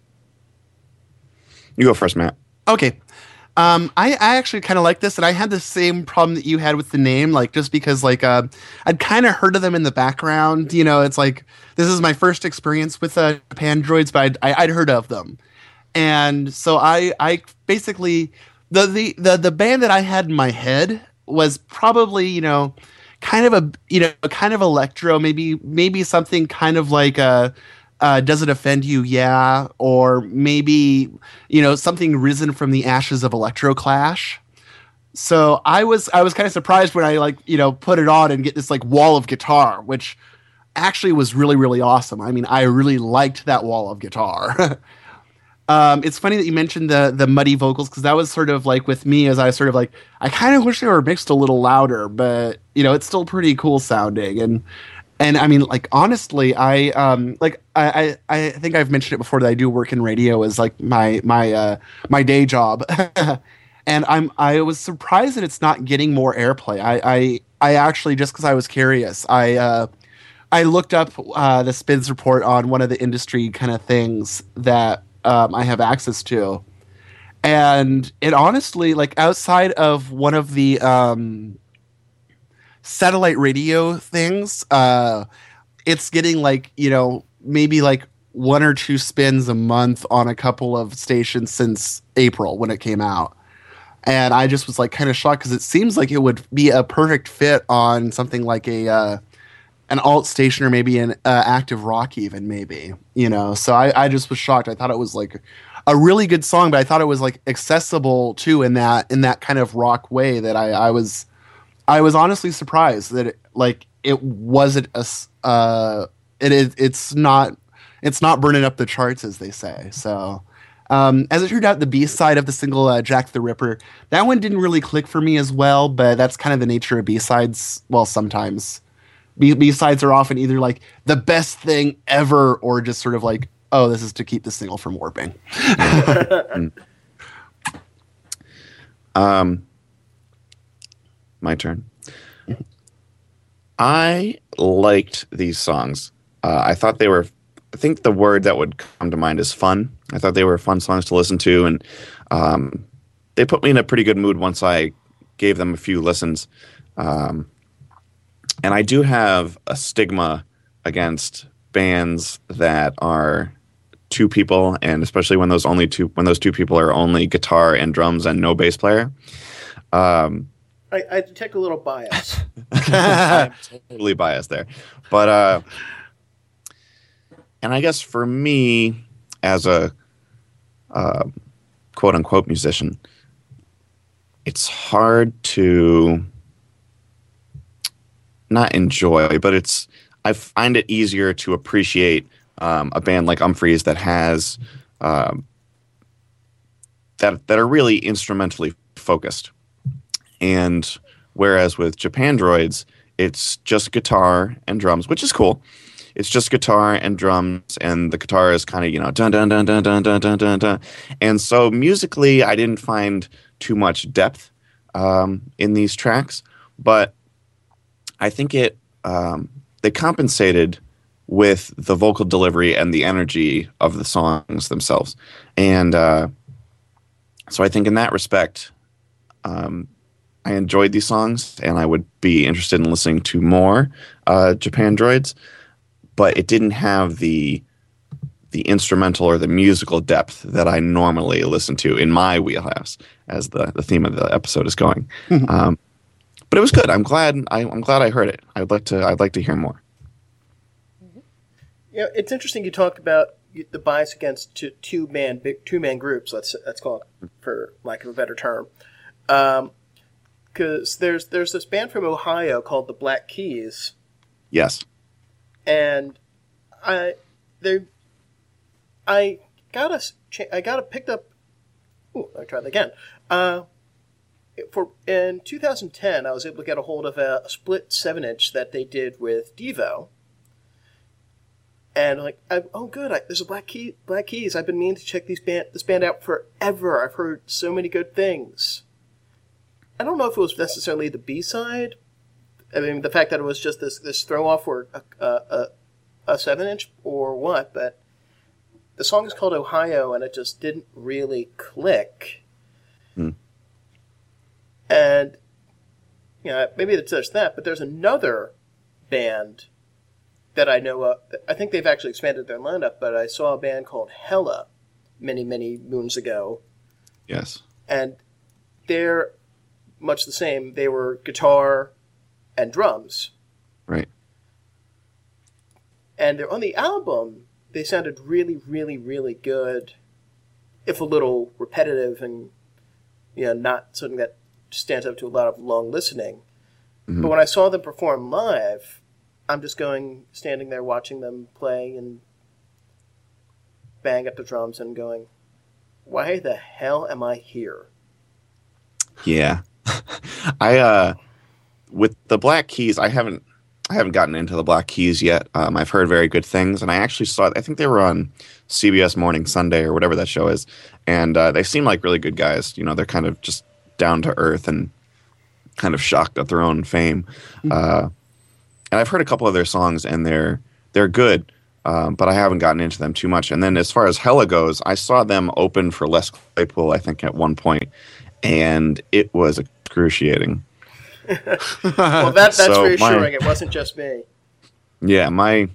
You go first, Matt. Okay. I actually kind of like this, and I had the same problem that you had with the name, like just because like I'd kind of heard of them in the background. You know, it's like this is my first experience with Japandroids, but I'd heard of them, and so I basically the band that I had in my head was probably kind of electro, maybe something kind of like Does It Offend You? Yeah. Or maybe, something risen from the ashes of Electroclash. So I was kind of surprised when I put it on and get this like wall of guitar, which actually was really, really awesome. I mean, I really liked that wall of guitar. It's funny that you mentioned the muddy vocals, because that was sort of like with me, as I was sort of like, I kind of wish they were mixed a little louder, but it's still pretty cool sounding. And I mean, like, honestly, I think I've mentioned it before that I do work in radio as like my day job. And I was surprised that it's not getting more airplay. I actually, just because I was curious, I looked up the Spins report on one of the industry kind of things that I have access to, and it honestly, like, outside of one of the satellite radio things, it's getting like maybe like 1 or 2 spins a month on a couple of stations since April when it came out. And I just was like kind of shocked, because it seems like it would be a perfect fit on something like an alt station, or maybe an active rock even, maybe, so I just was shocked. I thought it was like a really good song, but I thought it was like accessible too in that kind of rock way that I was honestly surprised that it wasn't it's not burning up the charts, as they say. So as it turned out, the B-side of the single Jack the Ripper, that one didn't really click for me as well, but that's kind of the nature of B-sides. Well, sometimes B-sides are often either like the best thing ever, or just sort of like, oh, this is to keep the single from warping. My turn. I liked these songs. I think the word that would come to mind is fun. I thought they were fun songs to listen to, and they put me in a pretty good mood once I gave them a few listens. And I do have a stigma against bands that are 2 people, and especially when those 2 people are only guitar and drums and no bass player. I detect a little bias. I'm totally biased there. But and I guess for me, as a quote unquote musician, it's hard to not enjoy, but I find it easier to appreciate a band like Umphrey's that has that are really instrumentally focused. And whereas with Japandroids, it's just guitar and drums, which is cool. it's just guitar and drums, and the guitar is kind of, you know, dun dun dun dun dun dun dun dun dun. And so musically, I didn't find too much depth in these tracks, but I think they compensated with the vocal delivery and the energy of the songs themselves. And so I think in that respect, I enjoyed these songs, and I would be interested in listening to more Japandroids, but it didn't have the instrumental or the musical depth that I normally listen to in my wheelhouse, as the theme of the episode is going. But it was good. I'm glad I heard it. I'd like to hear more. Yeah, it's interesting you talk about the bias against two man groups. Let's call it, for lack of a better term, because there's this band from Ohio called the Black Keys. Yes. And I got it picked up. Ooh, I tried that again. In 2010, I was able to get a hold of a split 7-inch that they did with Devo. And there's a Black Keys. I've been meaning to check this band out forever. I've heard so many good things. I don't know if it was necessarily the B-side. I mean, the fact that it was just this throw off for a 7-inch or what, but the song is called Ohio, and it just didn't really click. And maybe it's just that, but there's another band that I know of. I think they've actually expanded their lineup, but I saw a band called Hella many, many moons ago. Yes. And they're much the same. They were guitar and drums. Right. And on the album, they sounded really, really, really good, if a little repetitive and not something that stands up to a lot of long listening. Mm-hmm. But when I saw them perform live, I'm just standing there watching them play and bang at the drums and going, why the hell am I here? Yeah. With the Black Keys, I haven't gotten into the Black Keys yet. I've heard very good things, and I actually I think they were on CBS Morning Sunday or whatever that show is, and they seem like really good guys. They're kind of just down to earth and kind of shocked at their own fame. And I've heard a couple of their songs, and they're good, but I haven't gotten into them too much. And then as far as Hella goes, I saw them open for Les Claypool, I think, at one point, and it was excruciating. Well, that's reassuring. It wasn't just me. Yeah, my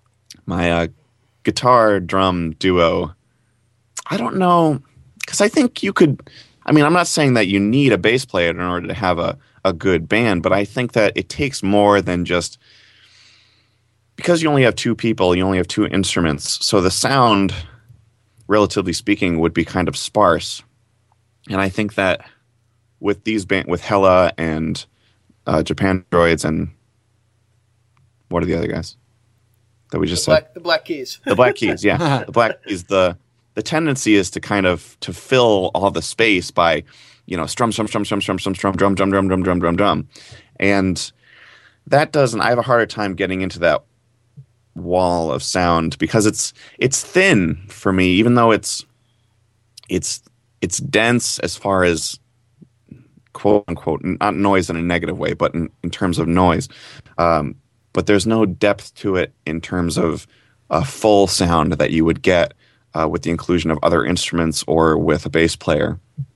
guitar drum duo, I don't know, because I think you could. I mean, I'm not saying that you need a bass player in order to have a good band, but I think that it takes more than just, because you only have two people, you only have two instruments, so the sound, relatively speaking, would be kind of sparse. And I think that with with Hella and Japandroids and what are the other guys that we just said? The Black Keys. The Black Keys, yeah. The Black Keys, the tendency is to kind of to fill all the space by, strum, drum. And that I have a harder time getting into that wall of sound because it's thin for me, even though it's dense as far as quote unquote, not noise in a negative way, but in terms of noise. But there's no depth to it in terms of a full sound that you would get with the inclusion of other instruments or with a bass player.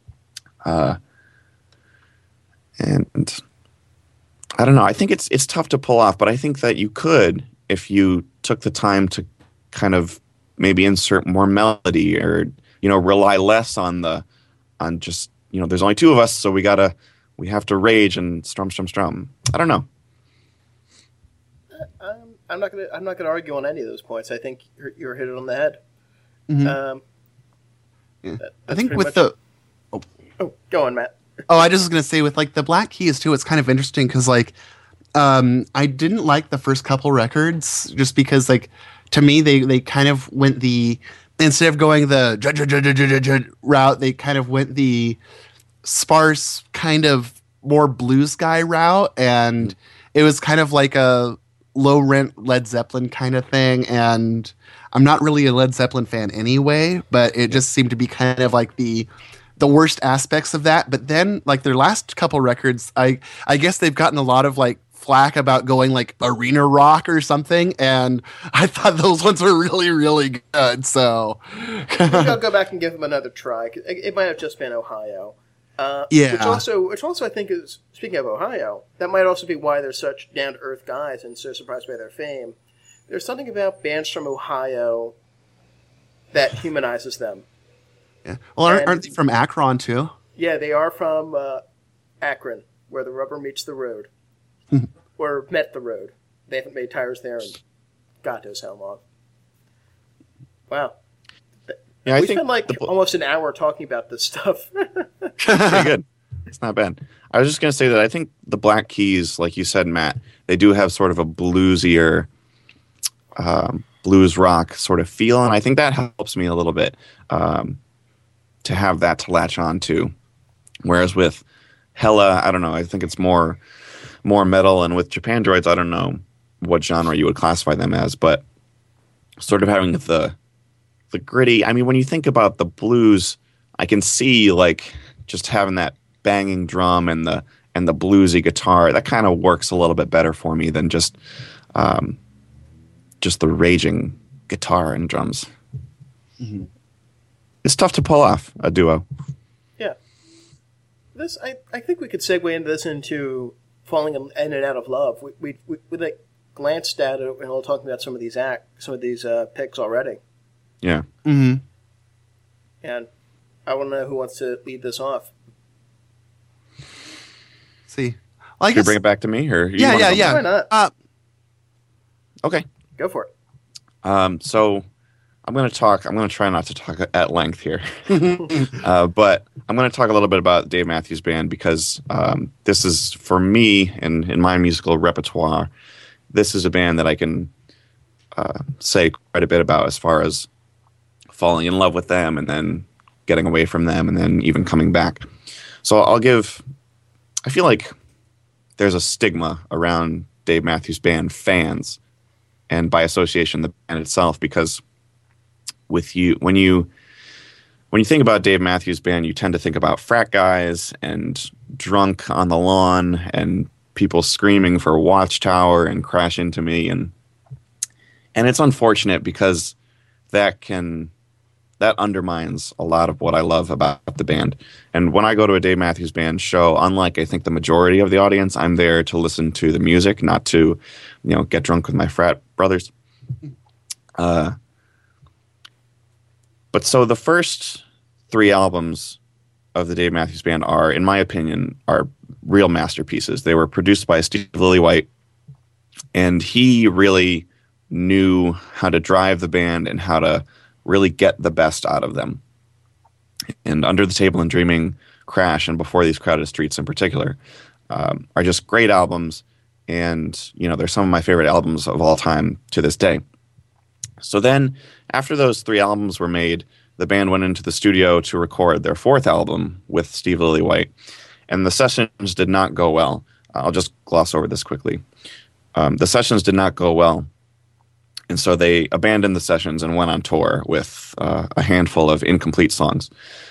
And I don't know. I think it's tough to pull off, but I think that you could if you took the time to kind of maybe insert more melody or rely less on just there's only two of us, so we have to rage and strum. I don't know. I'm not gonna argue on any of those points. I think you're hit it on the head. Mm-hmm. Yeah. I think with the go on, Matt. I just was gonna say with the Black Keys too, it's kind of interesting because I didn't like the first couple records just because to me they kind of went instead of going the route, they kind of went the sparse kind of more blues guy route, and it was kind of like a low rent Led Zeppelin kind of thing, and I'm not really a Led Zeppelin fan anyway, but it just seemed to be kind of like the worst aspects of that. But then like their last couple records, I guess they've gotten a lot of like flack about going like arena rock or something, and I thought those ones were really, really good. So maybe I'll go back and give them another try. It might have just been Ohio. Yeah. Which also I think is, speaking of Ohio, that might also be why they're such down-to-earth guys and so surprised by their fame. There's something about bands from Ohio that humanizes them. Yeah. Well, aren't they from Akron too? Yeah, they are from Akron, where the rubber meets the road. Or met the road. They haven't made tires there in God knows how long. Wow. Yeah, we spent like almost an hour talking about this stuff. Pretty good. It's not bad. I was just going to say that I think the Black Keys, like you said, Matt, they do have sort of a bluesier, blues rock sort of feel, and I think that helps me a little bit to have that to latch on to. Whereas with Hella, I don't know, I think it's more metal, and with Japandroids, I don't know what genre you would classify them as, but sort of having the gritty. I mean, when you think about the blues, I can see like just having that banging drum and the bluesy guitar. That kind of works a little bit better for me than just the raging guitar and drums. Mm-hmm. It's tough to pull off a duo. Yeah, this I think we could segue into this into falling in and out of love. We like glanced at it and we're talking about some of these picks already. Yeah. Mm-hmm. And I want to know who wants to lead this off. See, well, I Should guess you bring it back to me, or Why not? Okay. Go for it. So I'm going to try not to talk at length here, but I'm going to talk a little bit about Dave Matthews Band because this is, for me, in my musical repertoire, this is a band that I can say quite a bit about as far as falling in love with them and then getting away from them and then even coming back. So I feel like there's a stigma around Dave Matthews Band fans and by association the band itself, because when you think about Dave Matthews Band, you tend to think about frat guys and drunk on the lawn and people screaming for Watchtower and Crash Into Me, and it's unfortunate because that undermines a lot of what I love about the band. And when I go to a Dave Matthews Band show, unlike I think the majority of the audience, I'm there to listen to the music, not to, get drunk with my frat brothers. But so the first 3 albums of the Dave Matthews Band are, in my opinion, are real masterpieces. They were produced by Steve Lillywhite, and he really knew how to drive the band and how to really get the best out of them. And Under the Table and Dreaming, Crash, and Before These Crowded Streets in particular are just great albums, and they're some of my favorite albums of all time to this day. So then, after those 3 albums were made, the band went into the studio to record their 4th album with Steve Lillywhite, and the sessions did not go well. I'll just gloss over this quickly. The sessions did not go well, and so they abandoned the sessions and went on tour with a handful of incomplete songs.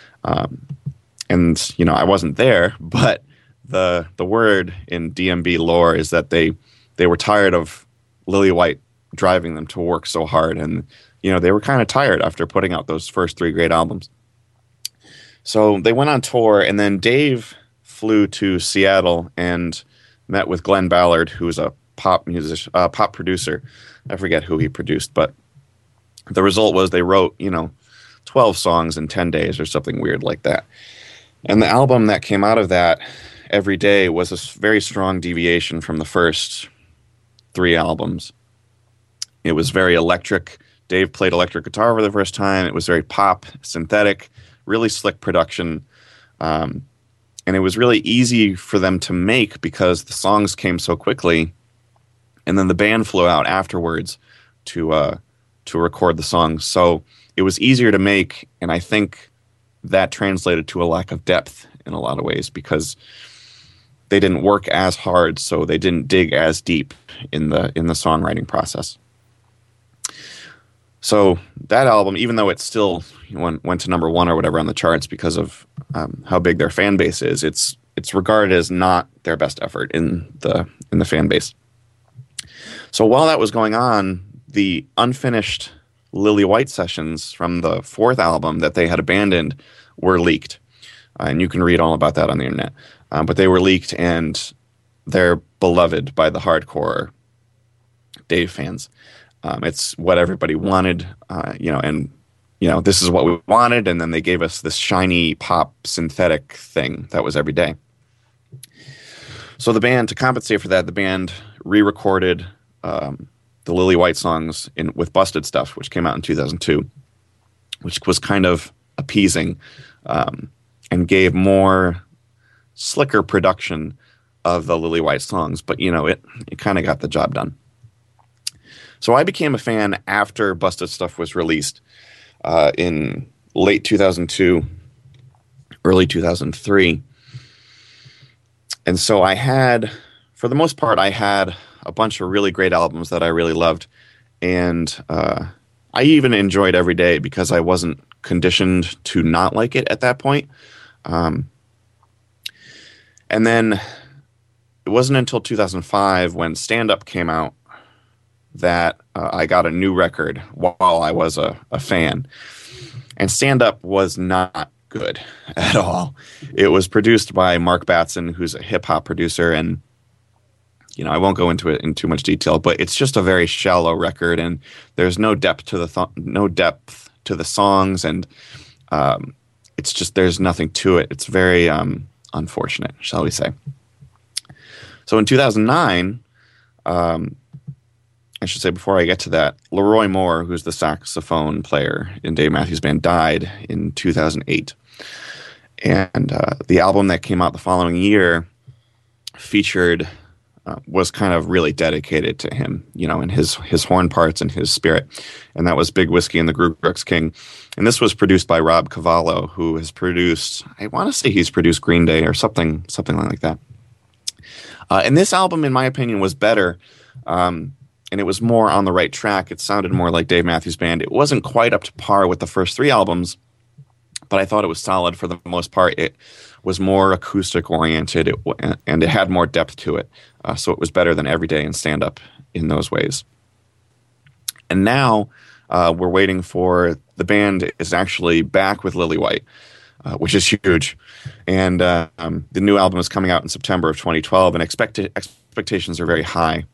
And I wasn't there, but the word in DMB lore is that they were tired of Lillywhite driving them to work so hard, and they were kind of tired after putting out those first 3 great albums. So they went on tour, and then Dave flew to Seattle and met with Glenn Ballard, who was a pop producer. I forget who he produced, but the result was they wrote 12 songs in 10 days or something weird like that. And the album that came out of that, Every Day, was a very strong deviation from the first 3 albums. It was very electric. Dave played electric guitar for the first time. It was very pop, synthetic, really slick production. And it was really easy for them to make because the songs came so quickly. And then the band flew out afterwards to record the songs. So it was easier to make, and I think that translated to a lack of depth in a lot of ways because they didn't work as hard, so they didn't dig as deep in the songwriting process. So that album, even though it still went to number one or whatever on the charts because of how big their fan base is, it's regarded as not their best effort in the fan base. So while that was going on, the unfinished Lily White sessions from the fourth album that they had abandoned were leaked. And you can read all about that on the internet. But they were leaked, and they're beloved by the hardcore Dave fans. It's what everybody wanted, this is what we wanted, and then they gave us this shiny pop synthetic thing that was every day. So the band, to compensate for that, the band re-recorded the Lily White songs with Busted Stuff, which came out in 2002, which was kind of appeasing and gave more slicker production of the Lily White songs, but it kind of got the job done. So I became a fan after Busted Stuff was released in late 2002, early 2003. And so for the most part, I had a bunch of really great albums that I really loved. And I even enjoyed Every Day because I wasn't conditioned to not like it at that point. And then it wasn't until 2005 when Stand Up came out that I got a new record while I was a fan. And Stand Up was not good at all. It was produced by Mark Batson, who's a hip-hop producer, and I won't go into it in too much detail, but it's just a very shallow record, and there's no depth to the songs, and it's just there's nothing to it. It's very unfortunate, shall we say. So in 2009, I should say before I get to that, Leroy Moore, who's the saxophone player in Dave Matthews Band, died in 2008. And the album that came out the following year was kind of really dedicated to him, and his horn parts and his spirit. And that was Big Whiskey and the Gru Crux King. And this was produced by Rob Cavallo, who has produced, I want to say he's produced Green Day or something like that. And this album, in my opinion, was better. And it was more on the right track. It sounded more like Dave Matthews Band. It wasn't quite up to par with the first three albums, but I thought it was solid for the most part. It was more acoustic oriented, and it had more depth to it. So it was better than Every Day and Stand Up in those ways. And now we're waiting for the band is actually back with Lily White, which is huge. And the new album is coming out in September of 2012, and expectations are very high.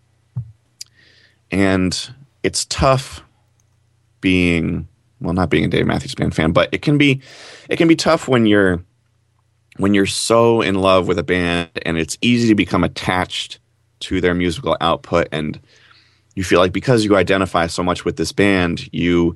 And it's tough not being a Dave Matthews Band fan, but it can be tough when you're so in love with a band, and it's easy to become attached to their musical output, and you feel like because you identify so much with this band, you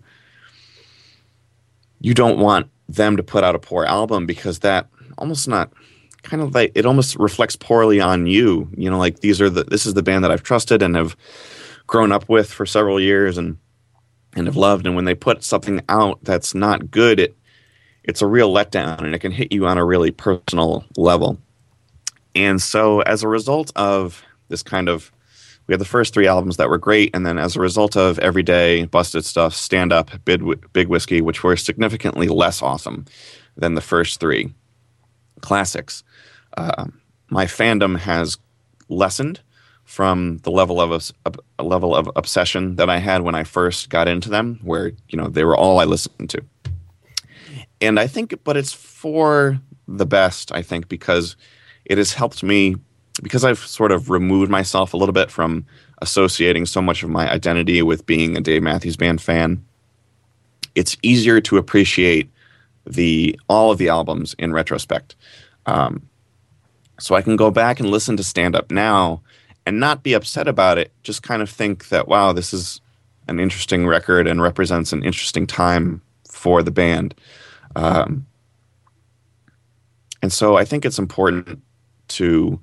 don't want them to put out a poor album, because that almost it almost reflects poorly on you. Like this is the band that I've trusted and have grown up with for several years and have loved, and when they put something out that's not good, it's a real letdown, and it can hit you on a really personal level. And so as a result of this we had the first three albums that were great, and then as a result of Every Day, Busted Stuff, Stand Up, Big Whiskey, which were significantly less awesome than the first three classics, my fandom has lessened from the level of obsession that I had when I first got into them, where they were all I listened to. And I think, but it's for the best, I think, because it has helped me, because I've sort of removed myself a little bit from associating so much of my identity with being a Dave Matthews Band fan. It's easier to appreciate all of the albums in retrospect. So I can go back and listen to Stand Up now and not be upset about it, just kind of think that, wow, this is an interesting record and represents an interesting time for the band. And so I think it's important to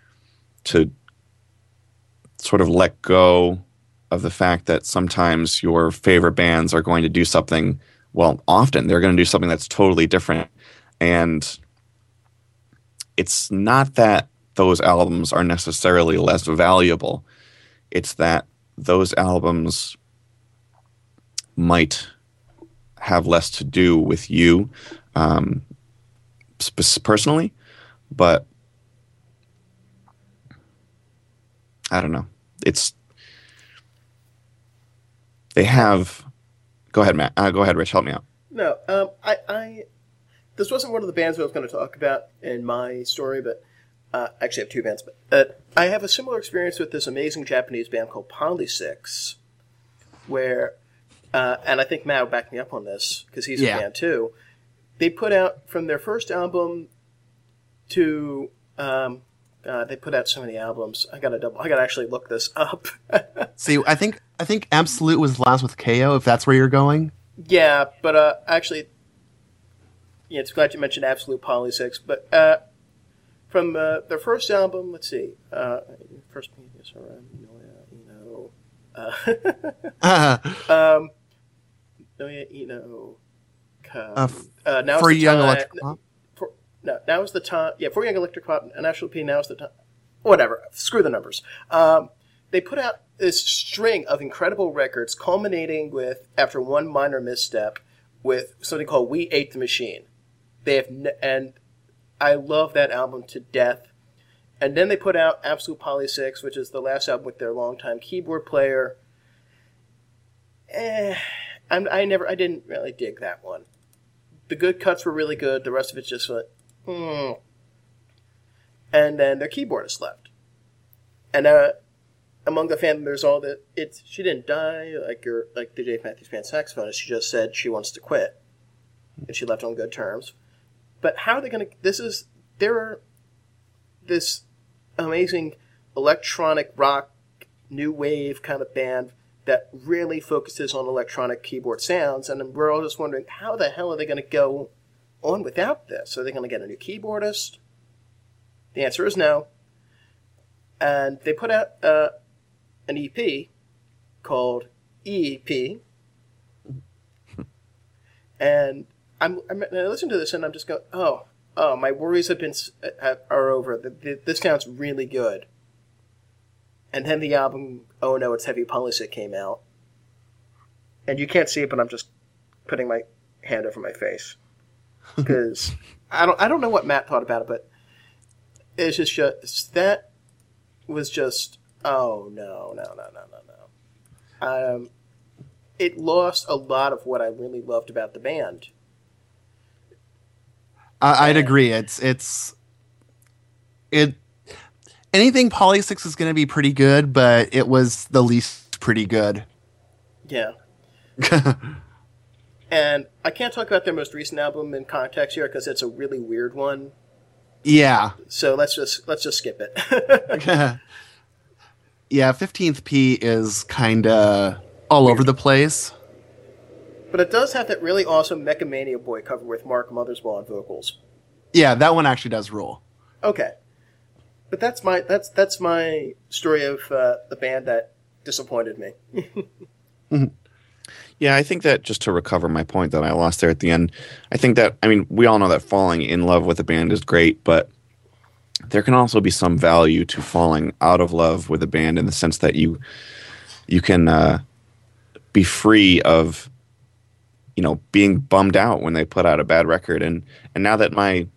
sort of let go of the fact that sometimes your favorite bands are going to do something, well, often they're going to do something that's totally different. And it's not that those albums are necessarily less valuable. It's that those albums might have less to do with you personally, but I don't know. They have. Go ahead, Matt. Go ahead, Rich. Help me out. No, this wasn't one of the bands I was going to talk about in my story, but actually I have two bands. But I have a similar experience with this amazing Japanese band called Polysix, where, and I think Matt will back me up on this because he's a fan too. They put out from their first album to they put out so many albums. I gotta actually look this up. See, I think Absolute was last with KO. If that's where you're going. Yeah, but actually, yeah, it's glad you mentioned Absolute Polysix. But from their first album, let's see, first now for Young Electric Pop. Now is the time. Yeah, for Young Electric Pop and National P. Now is the time. Whatever. Screw the numbers. They put out this string of incredible records, culminating with, after one minor misstep, with something called "We Ate the Machine." They have, and I love that album to death. And then they put out Absolute Polysix, which is the last album with their longtime keyboard player. I didn't really dig that one. The good cuts were really good. The rest of it's just like, And then their keyboardist left. And among the fan members, she didn't die like the Dave Matthews Band saxophonist. She just said she wants to quit, and she left on good terms. But how are they going to? They're this amazing electronic rock, new wave kind of band that really focuses on electronic keyboard sounds, and we're all just wondering, how the hell are they going to go on without this? Are they going to get a new keyboardist? The answer is no. And they put out an EP called EP, and I listen to this and I'm just going, oh, my worries are over. This sounds really good. And then the album, Oh No, It's Heavy Polysix came out. And you can't see it, but I'm just putting my hand over my face. Because I don't know what Matt thought about it, but it's just that was just, oh, no. It lost a lot of what I really loved about the band. I'd agree. Anything Polysix is going to be pretty good, but it was the least pretty good. Yeah. And I can't talk about their most recent album in context here because it's a really weird one. Yeah. So let's just skip it. Yeah, 15th P is kind of all over the place. But it does have that really awesome Mechamania Boy cover with Mark Mothersbaugh on vocals. Yeah, that one actually does rule. Okay. But that's my story of the band that disappointed me. Mm-hmm. Yeah, I think that just to recover my point that I lost there at the end, I think that, we all know that falling in love with a band is great, but there can also be some value to falling out of love with a band in the sense that you can be free of, being bummed out when they put out a bad record. And now that my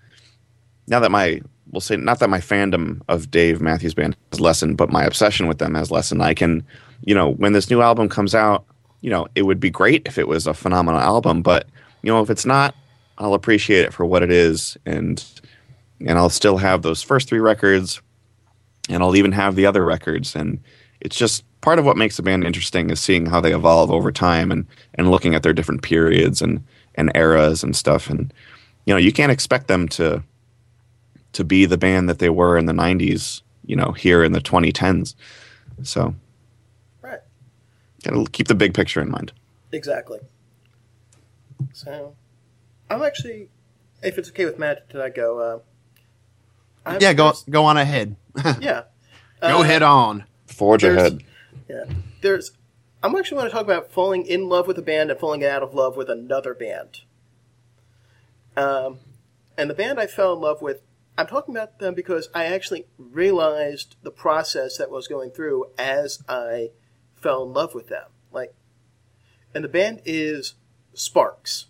we'll say, not that my fandom of Dave Matthews Band has lessened, but my obsession with them has lessened. I can, when this new album comes out, it would be great if it was a phenomenal album, but, if it's not, I'll appreciate it for what it is, and I'll still have those first three records, and I'll even have the other records, and it's just part of what makes a band interesting is seeing how they evolve over time and looking at their different periods and eras and stuff, and, you can't expect them to be the band that they were in the 90s, here in the 2010s. So, right. Gotta keep the big picture in mind. Exactly. So, I'm actually, if it's okay with Matt, did I go? Yeah, go on ahead. Yeah. Go head on. Forge ahead. Yeah. I'm actually going to talk about falling in love with a band and falling out of love with another band. And the band I fell in love with, I'm talking about them because I actually realized the process that was going through as I fell in love with them. Like, and the band is Sparks.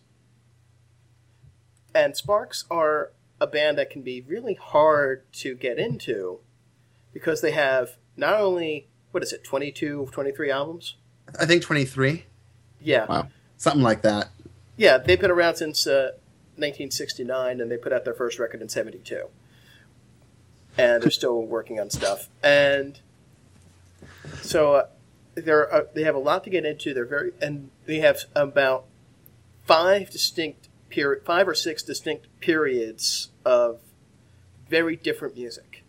And Sparks are a band that can be really hard to get into because they have not only, 22, 23 albums? I think 23. Yeah. Wow. Something like that. Yeah, they've been around since 1969, and they put out their first record in 72. And they're still working on stuff. And so they have a lot to get into. They have about 5 or 6 distinct periods of very different music.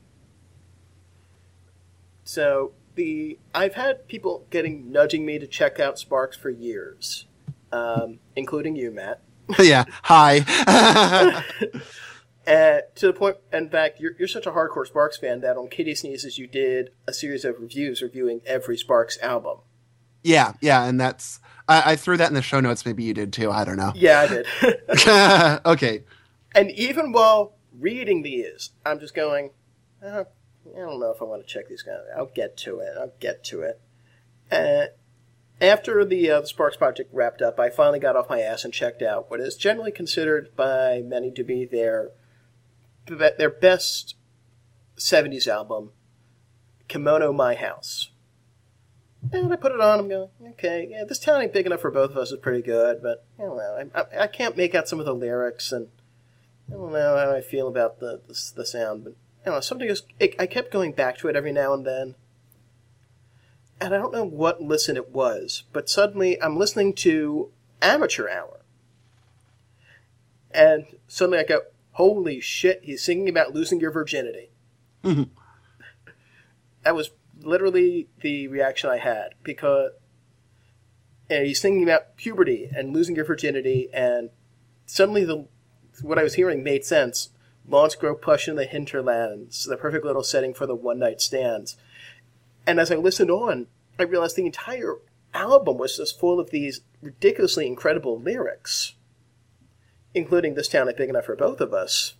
So I've had people nudging me to check out Sparks for years, including you, Matt. Yeah. Hi. To the point, in fact, you're such a hardcore Sparks fan that on Katie Sneezes you did a series of reviews reviewing every Sparks album. Yeah, and that's I threw that in the show notes. Maybe you did too. I don't know. Yeah, I did. Okay. And even while reading these, I'm just going, I don't know if I want to check these guys out. I'll get to it. After the Sparks project wrapped up, I finally got off my ass and checked out what is generally considered by many to be their best 70s album, Kimono My House. And I put it on, I'm going, okay, yeah, This Town Ain't Big Enough for Both of Us is pretty good, but I don't know, I can't make out some of the lyrics, and I don't know how I feel about the sound, but I don't know, something just, I kept going back to it every now and then, and I don't know what listen it was, but suddenly I'm listening to Amateur Hour, and suddenly I go, holy shit, he's singing about losing your virginity. Mm-hmm. That was literally the reaction I had, because he's singing about puberty and losing your virginity, and suddenly what I was hearing made sense. Lawns grow plush in the hinterlands, the perfect little setting for the one-night stands. And as I listened on, I realized the entire album was just full of these ridiculously incredible lyrics, including This Town Ain't Big Enough for Both of Us.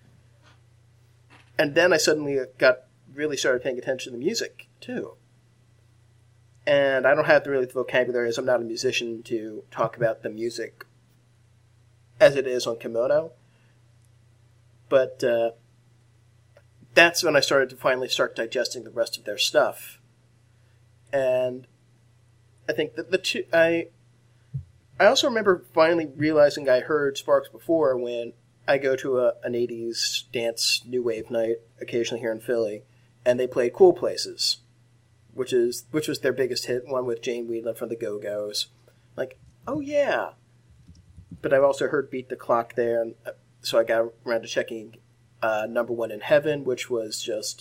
And then I suddenly really started paying attention to the music, too. And I don't have the vocabulary, as I'm not a musician, to talk about the music as it is on Kimono. But that's when I started to finally start digesting the rest of their stuff. And I think that I also remember finally realizing I heard Sparks before when I go to an 80s dance new wave night occasionally here in Philly, and they played Cool Places, which was their biggest hit, one with Jane Wiedlin from the Go-Go's. Like, oh yeah. But I've also heard Beat the Clock there, and so I got around to checking Number One in Heaven, which was just,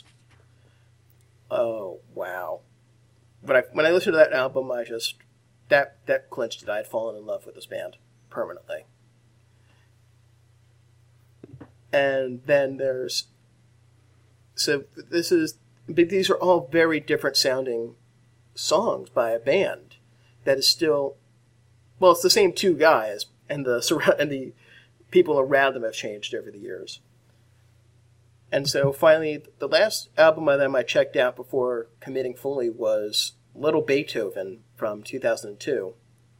oh wow. When I listened to that album, I just that clinched it. I had fallen in love with this band permanently. And then these are all very different sounding songs by a band that is still, well, it's the same two guys, and the people around them have changed over the years. And so finally, the last album by them I checked out before committing fully was Little Beethoven from 2002.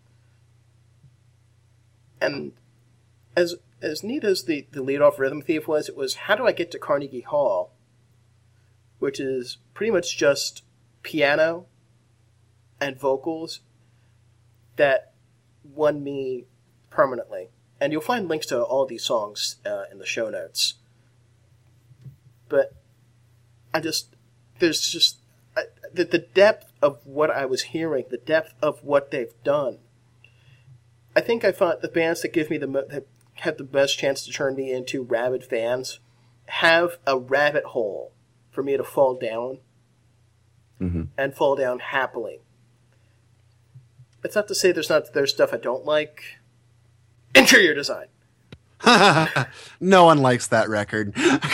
And as neat as the lead-off Rhythm Thief was, it was How Do I Get to Carnegie Hall, which is pretty much just piano and vocals that won me permanently. And you'll find links to all these songs in the show notes. But there's just the depth of what I was hearing, the depth of what they've done. I think I found the bands that give me that have the best chance to turn me into rabid fans have a rabbit hole for me to fall down, and fall down happily. It's not to say there's stuff I don't like. Interior design. No one likes that record.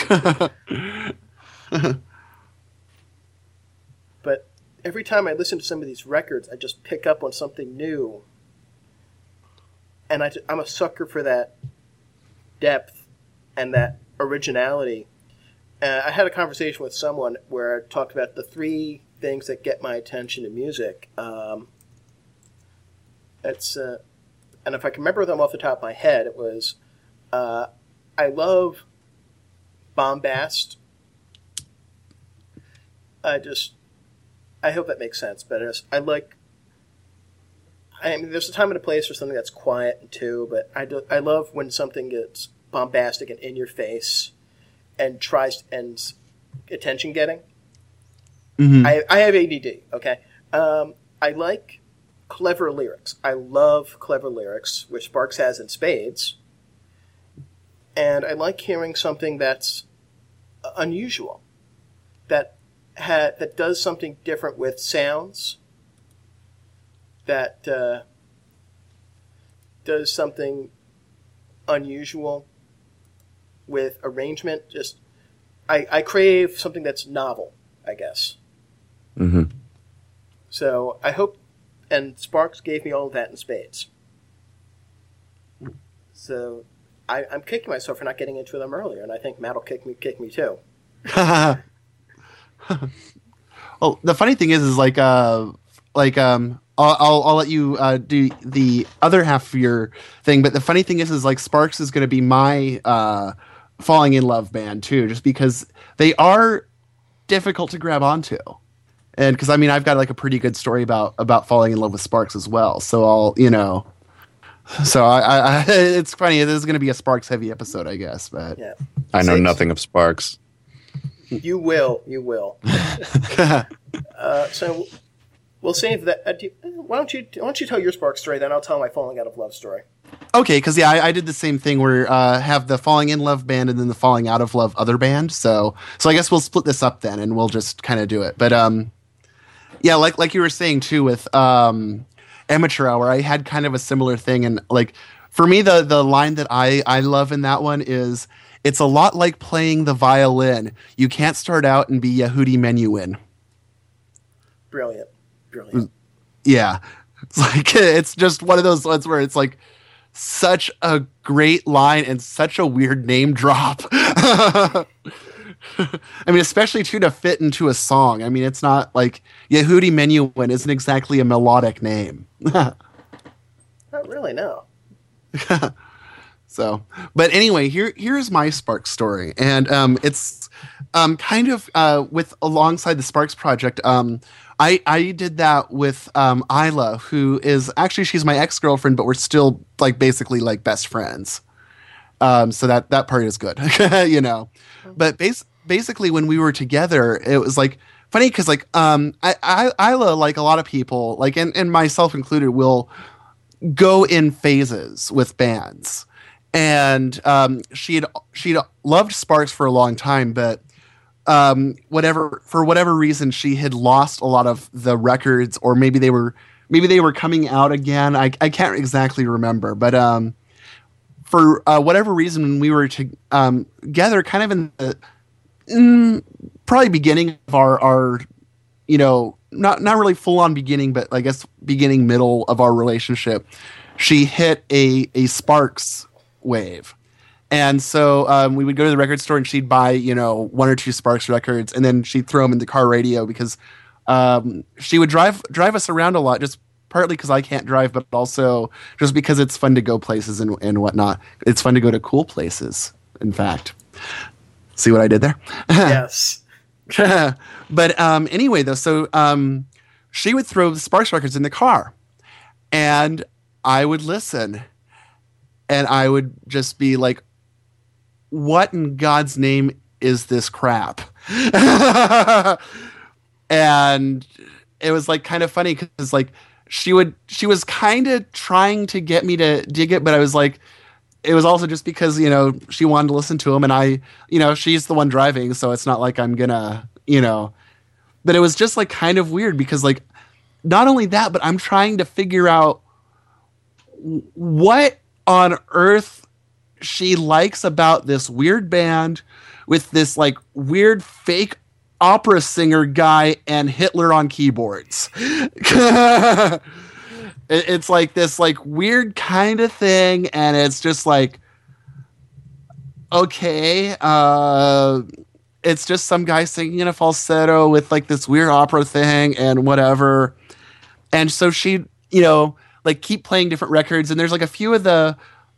But every time I listen to some of these records, I just pick up on something new. And I'm a sucker for that depth and that originality. I had a conversation with someone where I talked about the 3 things that get my attention in music. And if I can remember them off the top of my head, it was I love bombast. I hope that makes sense, but I mean, there's a time and a place for something that's quiet too, but I love when something gets bombastic and in your face and attention getting. Mm-hmm. I have ADD, okay? I like clever lyrics. I love clever lyrics, which Sparks has in spades. And I like hearing something that's unusual, that does something different with sounds, that does something unusual with arrangement. Just I crave something that's novel, I guess. Mm-hmm. So I hope, and Sparks gave me all of that in spades. So I'm kicking myself for not getting into them earlier, and I think Matt will kick me too. Well, the funny thing is I'll let you do the other half of your thing, but the funny thing is like Sparks is going to be my falling in love band too, just because they are difficult to grab onto, and because I mean I've got like a pretty good story about falling in love with Sparks as well. So I it's funny. It is going to be a Sparks heavy episode, I guess, but yeah. I know nothing of Sparks. You will. So we'll save that. Why don't you tell your Sparks story, then I'll tell my falling out of love story. Okay, because I did the same thing where have the falling in love band and then the falling out of love other band. So I guess we'll split this up then, and we'll just kind of do it. But yeah, like you were saying too with Amateur Hour, I had kind of a similar thing, and like for me the line that I love in that one is, it's a lot like playing the violin. You can't start out and be Yehudi Menuhin. Brilliant. Yeah. It's like, it's just one of those ones where it's like such a great line and such a weird name drop. I mean, especially too to fit into a song. I mean, it's not like Yehudi Menuhin isn't exactly a melodic name. Not really, no. So, but anyway, here's my Sparks story, and it's kind of with alongside the Sparks project. I did that with Isla, who is actually, she's my ex-girlfriend, but we're still like basically like best friends. So that part is good, you know. But basically, when we were together, it was like funny because like Isla, like a lot of people, like and myself included, will go in phases with bands. And she'd loved Sparks for a long time, but for whatever reason, she had lost a lot of the records, or maybe they were coming out again. I can't exactly remember, but for whatever reason, when we were together, kind of in the probably beginning of our you know, not really full on beginning, but I guess beginning middle of our relationship, she hit a Sparks wave. And so we would go to the record store and she'd buy, you know, 1 or 2 Sparks records, and then she'd throw them in the car radio because she would drive us around a lot, just partly because I can't drive, but also just because it's fun to go places and whatnot. It's fun to go to cool places, in fact. See what I did there? Yes. But anyway, though, so she would throw the Sparks records in the car, and I would listen. And I would just be like, what in God's name is this crap? And it was like kind of funny because like she was kind of trying to get me to dig it, but I was like, it was also just because, you know, she wanted to listen to them, and I, you know, she's the one driving, so it's not like I'm gonna, you know, but it was just like kind of weird because like, not only that, but I'm trying to figure out what on earth she likes about this weird band with this like weird fake opera singer guy and Hitler on keyboards. It's like this like weird kind of thing, and it's just like, okay, it's just some guy singing in a falsetto with like this weird opera thing and whatever. And so she, like keep playing different records. And there's like a few of the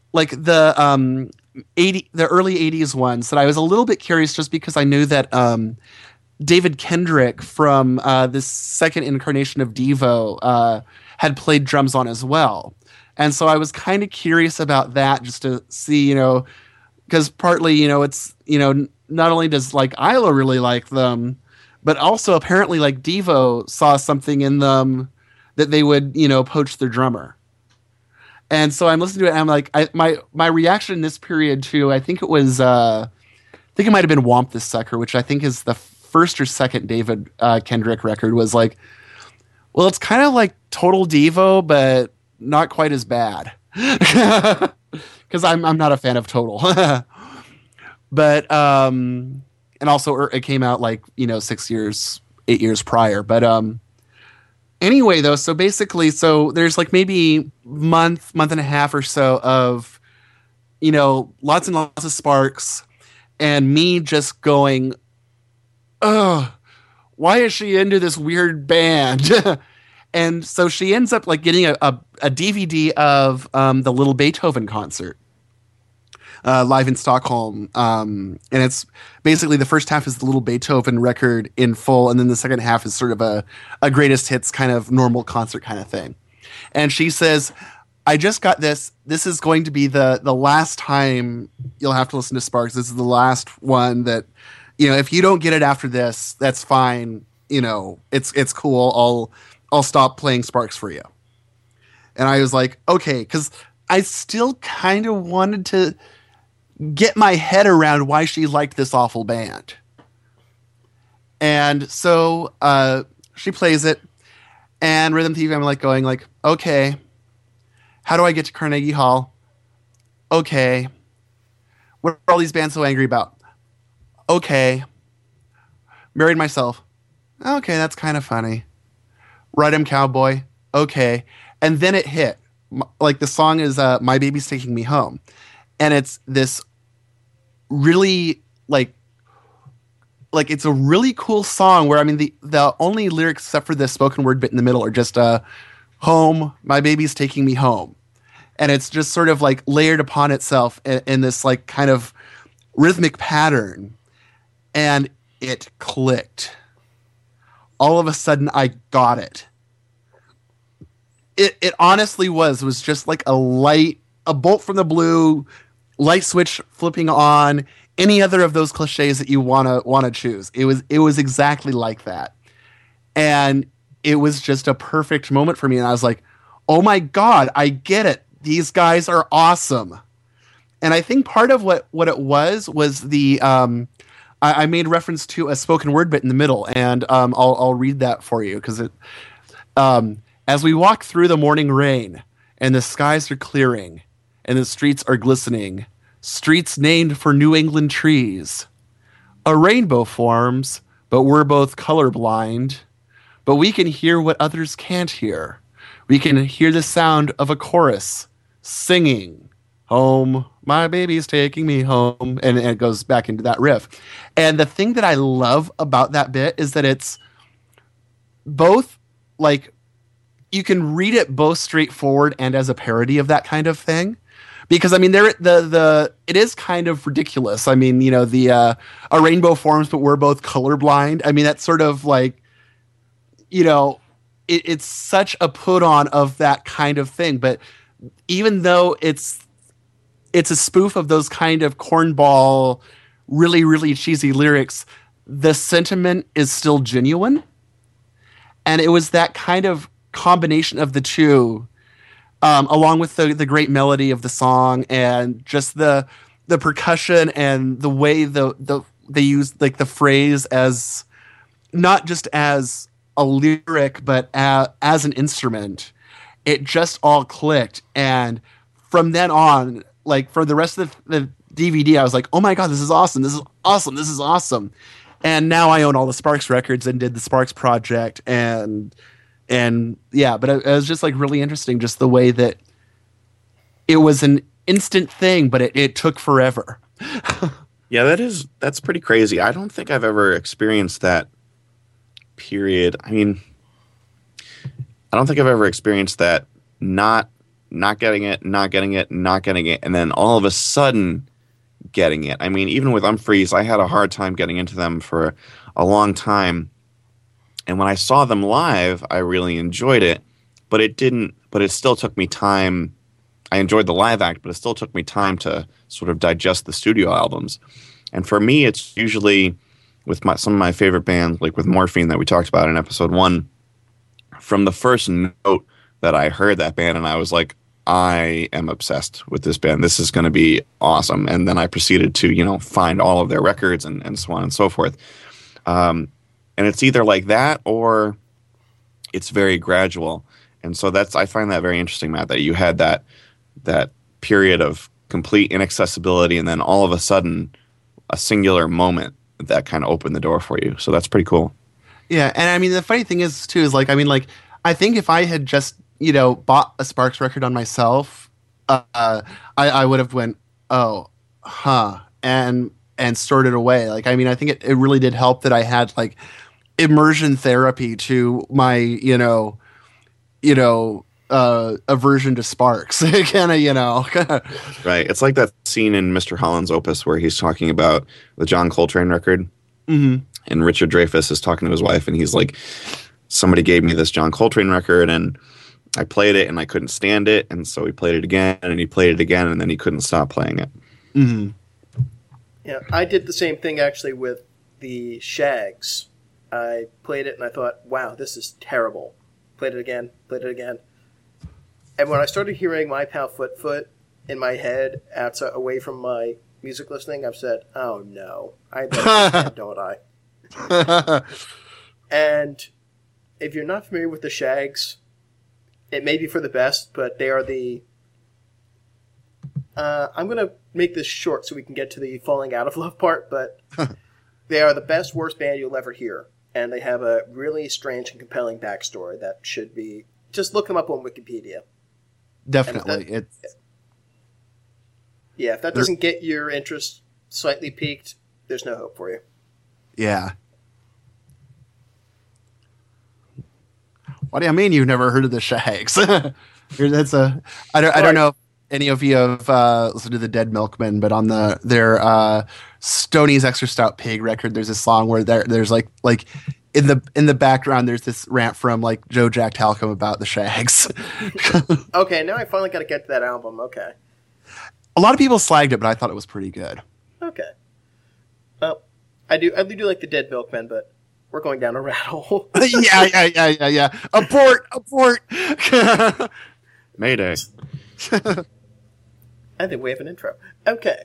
early 80s ones that I was a little bit curious just because I knew that David Kendrick from this second incarnation of Devo had played drums on as well. And so I was kind of curious about that just to see, because partly, it's, not only does like Isla really like them, but also apparently like Devo saw something in them that they would, poach their drummer. And so I'm listening to it and I'm like, my reaction in this period too, I think it was, I think it might've been Womp This Sucker, which I think is the first or second David Kendrick record, was like, well, it's kind of like Total Devo, but not quite as bad. Because I'm not a fan of Total. But, and also it came out like, 8 years prior. But anyway, though, so basically, there's like maybe month and a half or so of, lots and lots of Sparks and me just going, ugh, why is she into this weird band? And so she ends up like getting a DVD of the Little Beethoven concert live in Stockholm. And it's basically the first half is the Little Beethoven record in full. And then the second half is sort of a greatest hits kind of normal concert kind of thing. And she says, I just got this. This is going to be the last time you'll have to listen to Sparks. This is the last one that, if you don't get it after this, that's fine. It's cool. I'll stop playing Sparks for you. And I was like, okay, because I still kind of wanted to get my head around why she liked this awful band. And so she plays it, and Rhythm TV, I'm like going like, okay, how do I get to Carnegie Hall? Okay. What are all these bands so angry about? Okay. Married Myself. Okay, that's kind of funny. Ride 'Em Cowboy. Okay. And then it hit. Like the song is My Baby's Taking Me Home. And it's this really like it's a really cool song where, I mean, the only lyrics except for the spoken word bit in the middle are just home, my baby's taking me home. And it's just sort of like layered upon itself in this like kind of rhythmic pattern. And it clicked. All of a sudden I got it. It honestly was just like a bolt from the blue, light switch flipping on, any other of those cliches that you wanna choose. It was exactly like that. And it was just a perfect moment for me. And I was like, oh my God, I get it. These guys are awesome. And I think part of what it was the I made reference to a spoken word bit in the middle, and I'll read that for you because it as we walk through the morning rain and the skies are clearing and the streets are glistening, streets named for New England trees. A rainbow forms, but we're both colorblind. But we can hear what others can't hear. We can hear the sound of a chorus singing, home, my baby's taking me home. And it goes back into that riff. And the thing that I love about that bit is that it's both like, you can read it both straightforward and as a parody of that kind of thing. Because I mean, it is kind of ridiculous. I mean, a rainbow forms, but we're both colorblind. I mean, that's sort of like, it's such a put on of that kind of thing. But even though it's a spoof of those kind of cornball, really, really cheesy lyrics, the sentiment is still genuine. And it was that kind of combination of the two, along with the great melody of the song and just the percussion and the way they use like the phrase as not just as a lyric but as an instrument. It just all clicked, and from then on, like for the rest of the DVD, I was like, oh my God, this is awesome, this is awesome, this is awesome. And now I own all the Sparks records and did the Sparks project, and yeah, but it was just like really interesting, just the way that it was an instant thing, but it took forever. Yeah, that's pretty crazy. I don't think I've ever experienced that period. I mean, I don't think I've ever experienced that not getting it, not getting it, not getting it, and then all of a sudden getting it. I mean, even with Umphreys, I had a hard time getting into them for a long time. And when I saw them live, I really enjoyed it, but it still took me time. I enjoyed the live act, but it still took me time to sort of digest the studio albums. And for me, it's usually with some of my favorite bands, like with Morphine that we talked about in episode 1, from the first note that I heard that band and I was like, I am obsessed with this band. This is going to be awesome. And then I proceeded to, find all of their records and so on and so forth. And it's either like that or it's very gradual. And so I find that very interesting, Matt, that you had that period of complete inaccessibility and then all of a sudden a singular moment that kind of opened the door for you. So that's pretty cool. Yeah, and I mean the funny thing is too is I think if I had just bought a Sparks record on myself, I would have went and stored it away. I think it really did help that I had immersion therapy to my aversion to Sparks. kind of Right. It's like that scene in Mr. Holland's Opus where he's talking about the John Coltrane record. Mm-hmm. And Richard Dreyfuss is talking to his wife, and he's like, somebody gave me this John Coltrane record, and I played it, and I couldn't stand it, and so he played it again, and he played it again, and then he couldn't stop playing it. Mm-hmm. Yeah, I did the same thing, actually, with the Shags. I played it, and I thought, wow, this is terrible. Played it again. And when I started hearing My Pal Foot Foot in my head, outside, away from my music listening, I've said, oh, no. I don't, don't I? And if you're not familiar with the Shags, it may be for the best, but they are the... I'm going to make this short so we can get to the falling out of love part, but they are the best, worst band you'll ever hear. And they have a really strange and compelling backstory that should be... Just look them up on Wikipedia. Definitely. If that doesn't get your interest slightly piqued, there's no hope for you. Yeah. What do you mean you've never heard of the Shags? I don't know if any of you have listened to the Dead Milkmen, but on their Stoney's Extra Stout Pig record, there's a song where there's like in the background there's this rant from Joe Jack Talcum about the Shags. Okay, now I finally got to get to that album. Okay. A lot of people slagged it, but I thought it was pretty good. Okay. Well, I do like the Dead Milkmen, but we're going down a rat hole. Yeah. Abort. Mayday. I think we have an intro. Okay.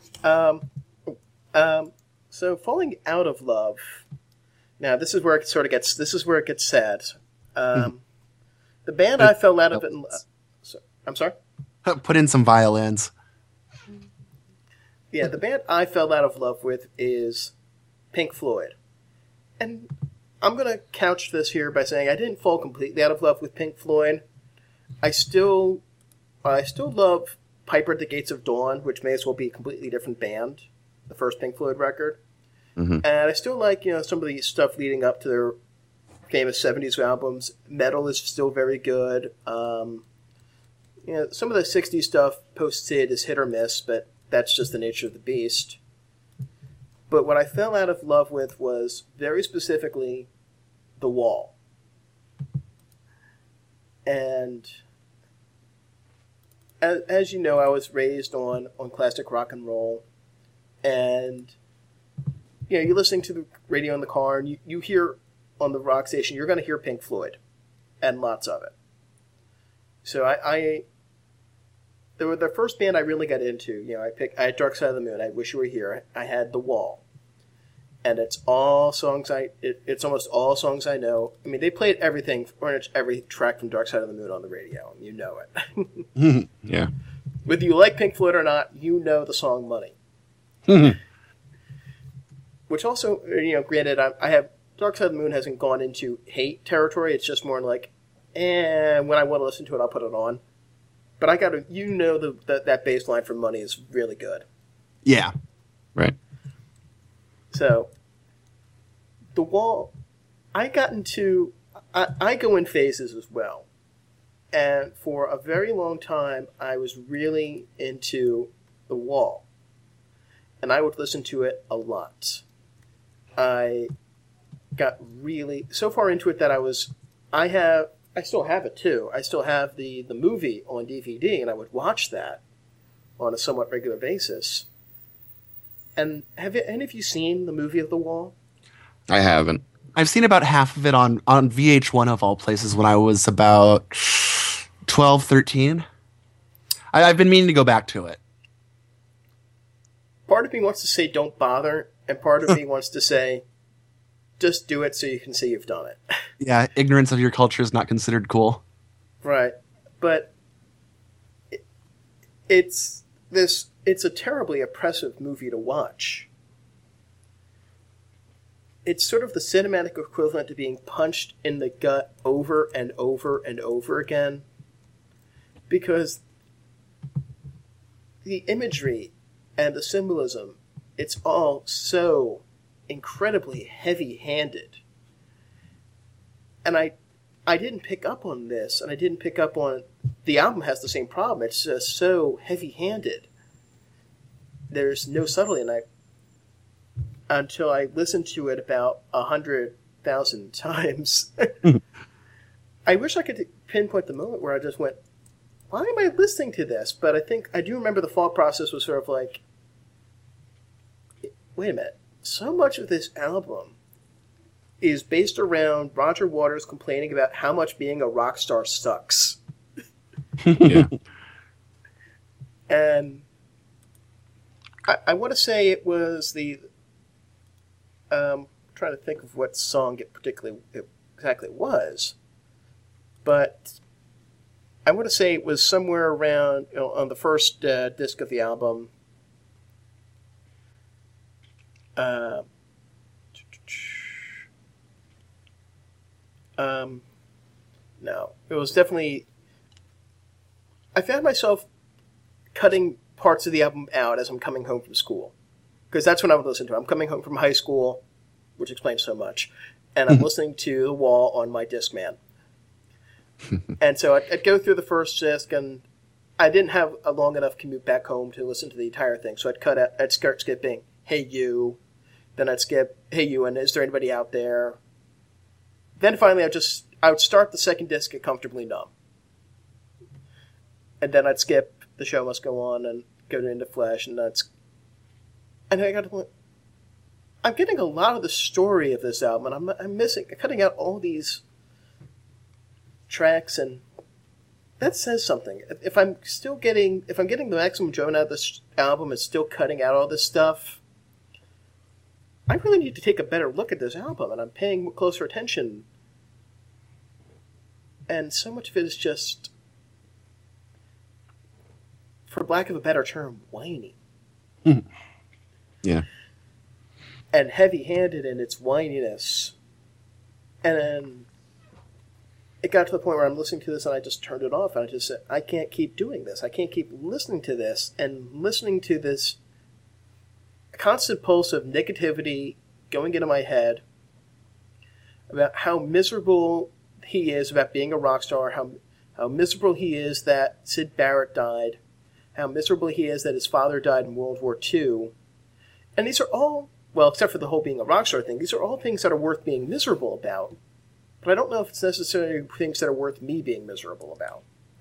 So falling out of love. Now this is where it gets sad. The band I fell out of it. I'm sorry. Put in some violins. Yeah, the band I fell out of love with is Pink Floyd. And I'm going to couch this here by saying I didn't fall completely out of love with Pink Floyd. I still love Piper at the Gates of Dawn, which may as well be a completely different band, the first Pink Floyd record. Mm-hmm. And I still like, some of the stuff leading up to their famous 70s albums. Metal is still very good. Some of the 60s stuff post-Sid is hit or miss, but that's just the nature of the beast. But what I fell out of love with was very specifically The Wall. And as you know, I was raised on classic rock and roll. And, you're listening to the radio in the car, and you hear on the rock station, you're going to hear Pink Floyd, and lots of it. So they were the first band I really got into. I had Dark Side of the Moon, I Wish You Were Here, I had The Wall. And it's all songs it's almost all songs I know. I mean, they played everything, or every track from Dark Side of the Moon on the radio, and you know it. Yeah. Whether you like Pink Floyd or not, you know the song Money. Which also, granted, I have Dark Side of the Moon hasn't gone into hate territory. It's just more like, when I want to listen to it, I'll put it on. But I got to, that bass line for Money is really good. Yeah. Right. So, The Wall, I go in phases as well. And for a very long time, I was really into The Wall. And I would listen to it a lot. I got really so far into it that I still have it too. I still have the movie on DVD, and I would watch that on a somewhat regular basis. And have any of you seen the movie of The Wall? I haven't. I've seen about half of it on VH1 of all places when I was about 12, 13. I've been meaning to go back to it. Part of me wants to say don't bother, and part of me wants to say just do it so you can say you've done it. Yeah, ignorance of your culture is not considered cool. Right. But it's a terribly oppressive movie to watch. It's sort of the cinematic equivalent to being punched in the gut over and over and over again. Because the imagery and the symbolism, it's all so incredibly heavy-handed. And I didn't pick up on this, and I didn't pick up on... The album has the same problem. It's just so heavy-handed. There's no subtlety, until I listened to it about 100,000 times. I wish I could pinpoint the moment where I just went, why am I listening to this? But I do remember the thought process was sort of like, wait a minute, so much of this album is based around Roger Waters complaining about how much being a rock star sucks. Yeah. And I want to say it was trying to think of what song it exactly was, but I want to say it was somewhere around on the first disc of the album. No, it was definitely. I found myself cutting parts of the album out as I'm coming home from school. Because that's when I would listen to it. I'm coming home from high school, which explains so much, and I'm listening to The Wall on my Discman. And so I'd go through the first disc, and I didn't have a long enough commute back home to listen to the entire thing, so I'd start skipping, Hey You, then I'd skip, Hey You, and Is There Anybody Out There? Then finally I would start the second disc at Comfortably Numb. And then I'd skip The Show Must Go On and go to Into Flesh, and I got to I'm getting a lot of the story of this album, and I'm cutting out all these tracks, and that says something. If I'm getting the maximum enjoyment out of this album and still cutting out all this stuff, I really need to take a better look at this album, and I'm paying closer attention. And so much of it is just, for lack of a better term, whiny. Yeah. And heavy-handed in its whininess. And then it got to the point where I'm listening to this and I just turned it off. And I just said, I can't keep doing this. I can't keep listening to this and listening to this constant pulse of negativity going into my head about how miserable he is about being a rock star, how miserable he is that Syd Barrett died, how miserable he is that his father died in World War II. And these are all, well, except for the whole being a rock star thing, these are all things that are worth being miserable about. But I don't know if it's necessarily things that are worth me being miserable about.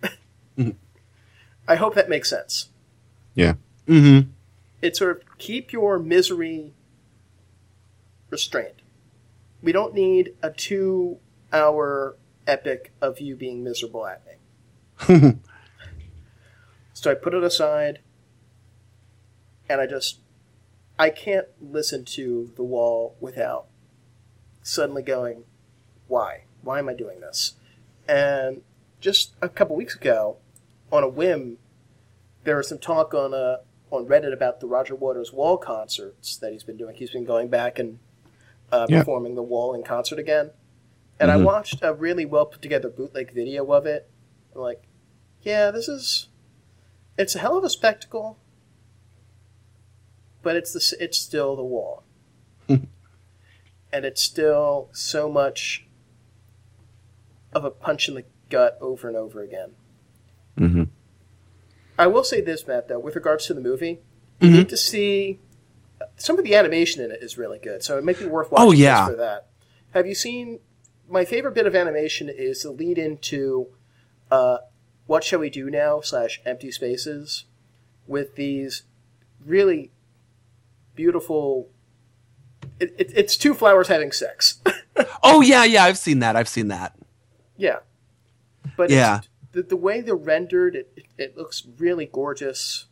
I hope that makes sense. Yeah. Mm-hmm. It's sort of keep your misery restrained. We don't need a 2-hour epic of you being miserable at me. So I put it aside, and I can't listen to The Wall without suddenly going, why? Why am I doing this? And just a couple weeks ago, on a whim, there was some talk on Reddit about the Roger Waters Wall concerts that he's been doing. He's been going back and performing The Wall in concert again. And I watched a really well put together bootleg video of it. I'm like, yeah, it's a hell of a spectacle, but it's still The Wall. and it's still so much of a punch in the gut over and over again. Mm-hmm. I will say this, Matt, though, with regards to the movie, you need to see some of the animation in it is really good, so it might be worth watching just for that. Have you seen? My favorite bit of animation is the lead into What Shall We Do Now / Empty Spaces, with these really beautiful. It's two flowers having sex. Oh yeah, I've seen that. Yeah, but yeah. The way they're rendered, it looks really gorgeous.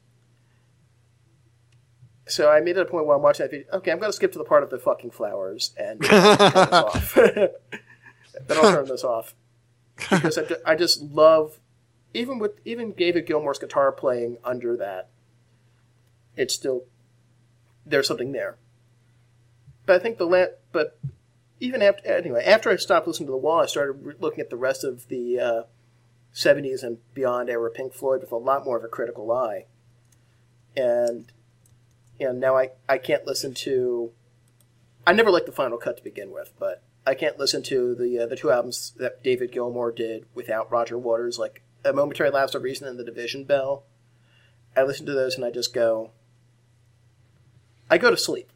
So I made it a point while I'm watching that video. Okay, I'm going to skip to the part of the fucking flowers and turn this off. Then I'll turn this off because I just love even David Gilmour's guitar playing under that. It's still there's something there. But I think but even after I stopped listening to The Wall, I started looking at the rest of the 70s and beyond era Pink Floyd with a lot more of a critical eye. And now I can't listen to... I never liked the Final Cut to begin with, but I can't listen to the two albums that David Gilmour did without Roger Waters, like A Momentary Lapse of Reason and The Division Bell. I listen to those and I just go... I go to sleep.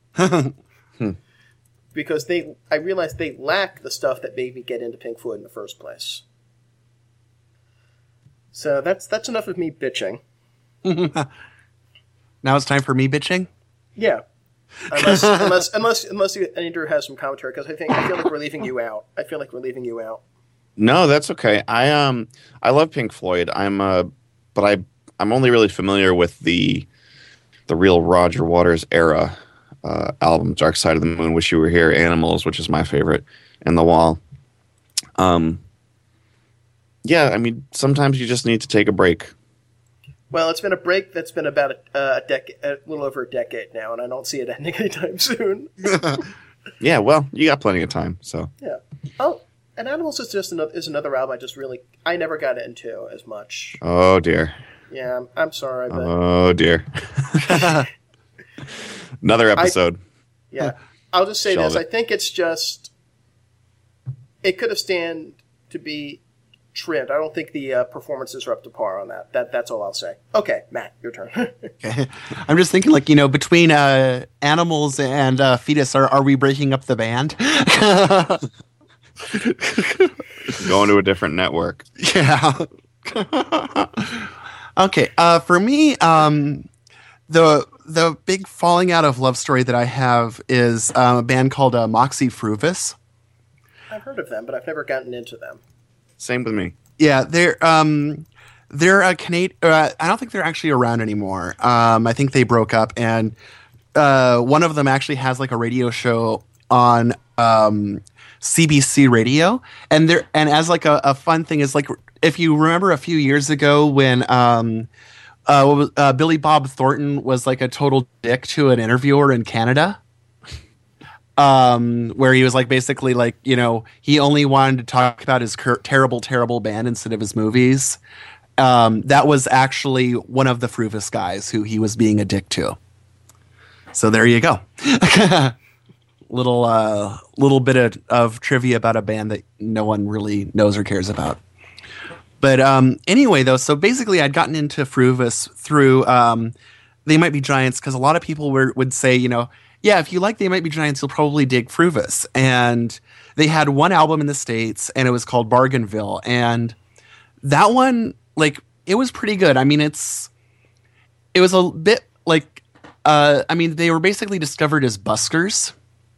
Because I realize they lack the stuff that made me get into Pink Floyd in the first place. So that's enough of me bitching. Now it's time for me bitching? Yeah. Unless Andrew has some commentary, because I feel like we're leaving you out. No, that's okay. I love Pink Floyd. But I'm only really familiar with the real Roger Waters era album, Dark Side of the Moon, Wish You Were Here, Animals, which is my favorite, and The Wall. Yeah, I mean, sometimes you just need to take a break. Well, it's been a break that's been about a little over a decade now, and I don't see it ending anytime soon. Yeah, well, you got plenty of time, so. Yeah. Oh, and Animals is another album I never got into as much. Oh, dear. Yeah, I'm sorry, but... Oh, dear. Another episode. I'll just say Shelve this. it. I think it's just... It could have stand to be trimmed. I don't think the performances are up to par on that. That's all I'll say. Okay, Matt, your turn. Okay. I'm just thinking, between Animals and Fetus, are we breaking up the band? Going to a different network. Yeah. Okay. For me, the big falling out of love story that I have is a band called Moxie Fruvis. I've heard of them, but I've never gotten into them. Same with me. Yeah, they're a Canadian. I don't think they're actually around anymore. I think they broke up, and one of them actually has like a radio show on CBC Radio, and as like a fun thing is, like, if you remember a few years ago when Billy Bob Thornton was like a total dick to an interviewer in Canada. Where he was like, basically like, he only wanted to talk about his terrible, terrible band instead of his movies. That was actually one of the Fruvis guys who he was being a dick to. So there you go. Little bit of trivia about a band that no one really knows or cares about. But anyway, though, so basically I'd gotten into Fruvis through They Might Be Giants, because a lot of people would say, yeah, if you like They Might Be Giants, you'll probably dig Fruvis. And they had one album in the States, and it was called Bargainville. And that one, like, it was pretty good. I mean, it was a bit like, they were basically discovered as buskers.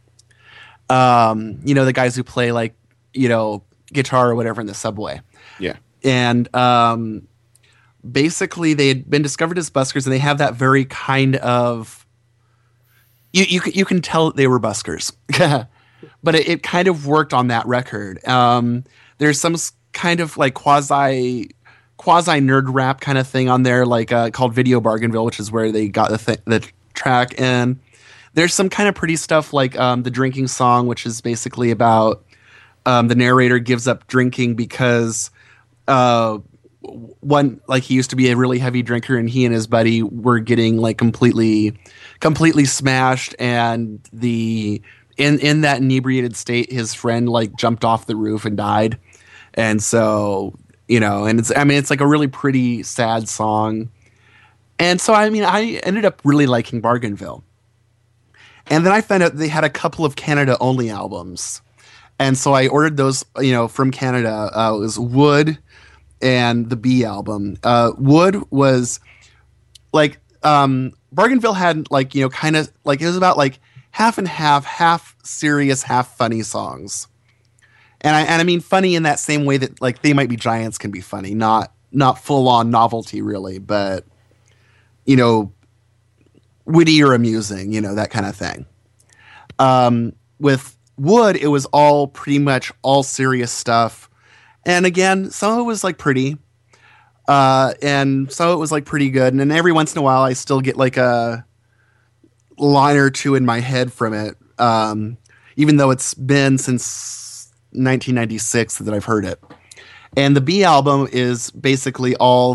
The guys who play, like, guitar or whatever in the subway. Yeah. And basically they had been discovered as buskers, and they have that very kind of... You can tell that they were buskers, but it kind of worked on that record. There's some kind of like quasi nerd rap kind of thing on there, like called Video Bargainville, which is where they got the track. And there's some kind of pretty stuff like the drinking song, which is basically about the narrator gives up drinking because he used to be a really heavy drinker, and he and his buddy were getting like completely smashed, and in that inebriated state, his friend like jumped off the roof and died. And so, and it's like a really pretty sad song. And so, I ended up really liking Bargainville. And then I found out they had a couple of Canada only albums. And so I ordered those, from Canada. It was Wood and the Bee album. Wood was like, Bargainville had like, kind of like, it was about like half and half serious, half funny songs. And I mean funny in that same way that like They Might Be Giants can be funny, not full on novelty really, but witty or amusing, that kind of thing. With Wood, it was all pretty much all serious stuff. And again, some of it was like pretty, and some of it was like pretty good. And then every once in a while I still get like a line or two in my head from it. Even though it's been since 1996 that I've heard it. And the Bee album is basically all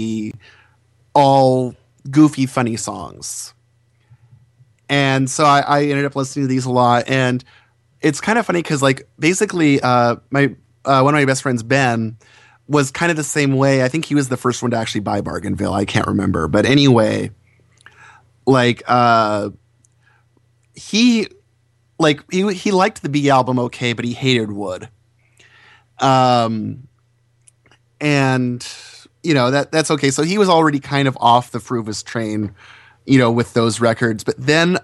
goofy, funny songs. And so I ended up listening to these a lot. And it's kind of funny because like basically one of my best friends, Ben, was kind of the same way. I think he was the first one to actually buy Bargainville. I can't remember. But anyway, like he liked the Bee album okay, but he hated Wood. And that's okay. So he was already kind of off the Früvous train, with those records. But then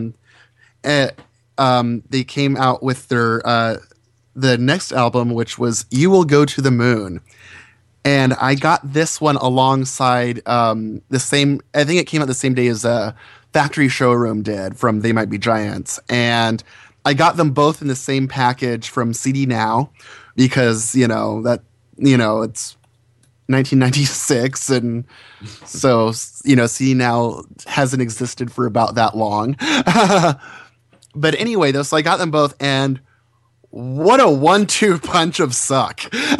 they came out with their the next album, which was You Will Go to the Moon. And I got this one alongside the same. I think it came out the same day as Factory Showroom did from They Might Be Giants. And I got them both in the same package from CD Now because, it's 1996. And so, CD Now hasn't existed for about that long. But anyway, so I got them both, and what a 1-2 punch of suck.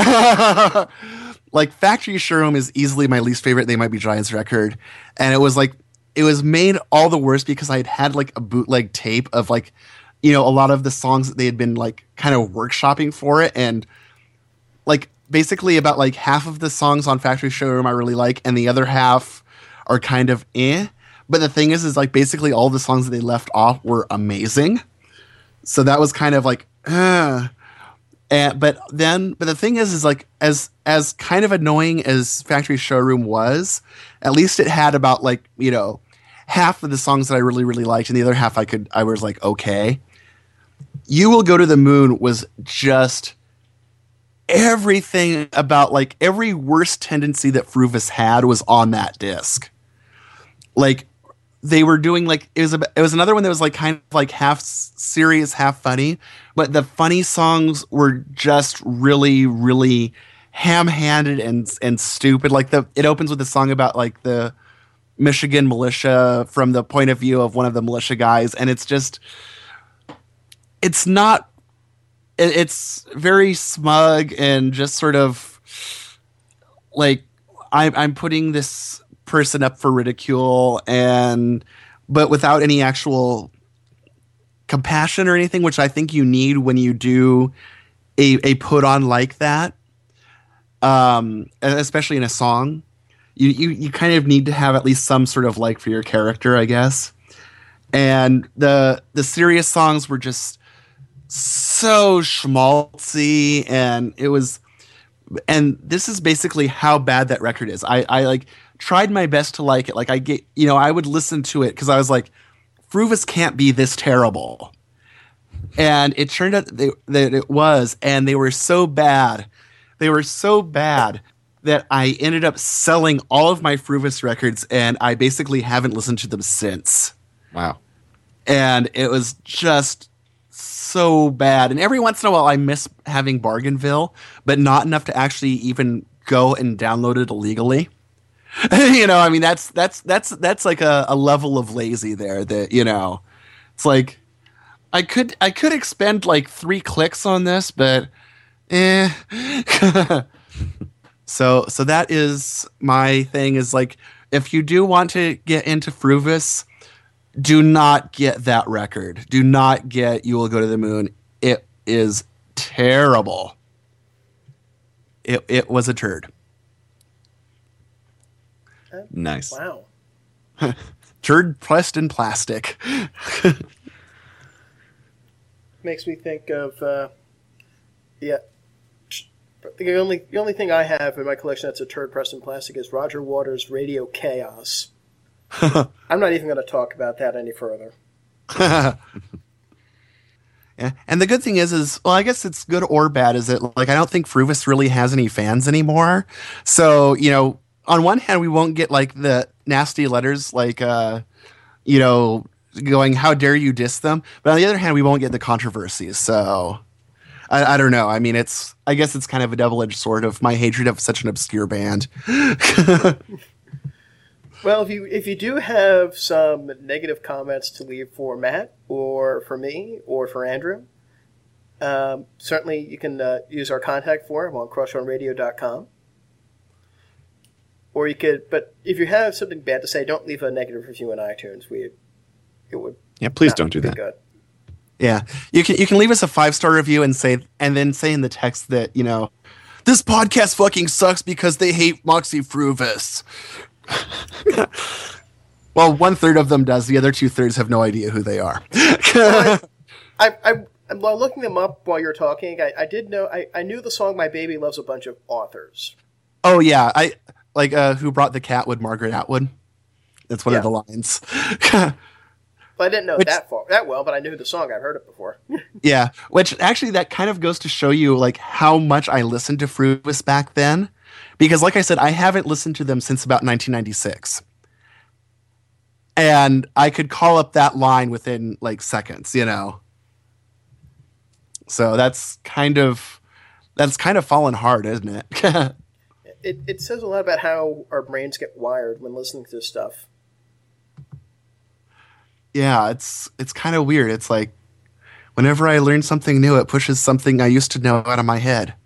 Like Factory Showroom is easily my least favorite They Might Be Giants record. And it was made all the worse because I had like a bootleg tape of like, a lot of the songs that they had been like kind of workshopping for it. And like basically about like half of the songs on Factory Showroom I really like, and the other half are kind of eh. But the thing is like basically all the songs that they left off were amazing. So that was kind of like, but the thing is like as kind of annoying as Factory Showroom was, at least it had about like, half of the songs that I really, really liked, and the other half I was like, okay. You Will Go to the Moon was just everything about like every worst tendency that Früvous had was on that disc. Like they were doing like, it was another one that was like kind of like half serious, half funny, but the funny songs were just really, really ham-handed and stupid. Like it opens with a song about like the Michigan militia from the point of view of one of the militia guys, and it's very smug and just sort of like I'm putting this person up for ridicule, but without any actual compassion or anything, which I think you need when you do a put on like that, especially in a song. You kind of need to have at least some sort of like for your character, I guess. And the serious songs were just so schmaltzy, and this is basically how bad that record is. I like tried my best to like it. Like I would listen to it because I was like, Früvous can't be this terrible. And it turned out that it was, and they were so bad. They were so bad that I ended up selling all of my Früvous records, and I basically haven't listened to them since. Wow. And it was just so bad. And every once in a while I miss having Bargainville, but not enough to actually even go and download it illegally. I mean, that's like a level of lazy there that, it's like I could expend like 3 clicks on this, but So that is my thing. Is like, if you do want to get into Fruvis, do not get that record. Do not get You Will Go to the Moon. It is terrible. It was a turd. Nice. Wow. Turd pressed in plastic. Makes me think of yeah. The only thing I have in my collection that's a turd pressed in plastic is Roger Waters' Radio Chaos. I'm not even going to talk about that any further. Yeah. And the good thing is, well, I guess it's good or bad, is that, like, I don't think Fruvis really has any fans anymore. So, you know, on one hand, we won't get, like, the nasty letters, like, you know, going, how dare you diss them? But on the other hand, we won't get the controversies. So, I don't know. I mean, I guess it's kind of a double-edged sword of my hatred of such an obscure band. Well, if you do have some negative comments to leave for Matt or for me or for Andrew, certainly you can use our contact form on crushonradio.com. Or you could, but if you have something bad to say, don't leave a negative review on iTunes. It would Please don't do be that. good. Yeah, you can leave us a 5-star review and then say in the text that, you know, this podcast fucking sucks because they hate Moxie Fruvis. Well, 1/3 of them does. The other 2/3 have no idea who they are. I'm while looking them up while you're talking. I did know I knew the song "My Baby Loves a Bunch of Authors." Oh yeah, I like Who Brought the Catwood, Margaret Atwood. That's one of Yeah. the lines. Well, I didn't know that well, but I knew the song. I've heard it before. Yeah, which actually that kind of goes to show you like how much I listened to Fruvis back then, because like I said, I haven't listened to them since about 1996, and I could call up that line within like seconds, you know. So that's kind of fallen hard, isn't it? It says a lot about how our brains get wired when listening to this stuff. Yeah, it's kind of weird. It's like whenever I learn something new, it pushes something I used to know out of my head.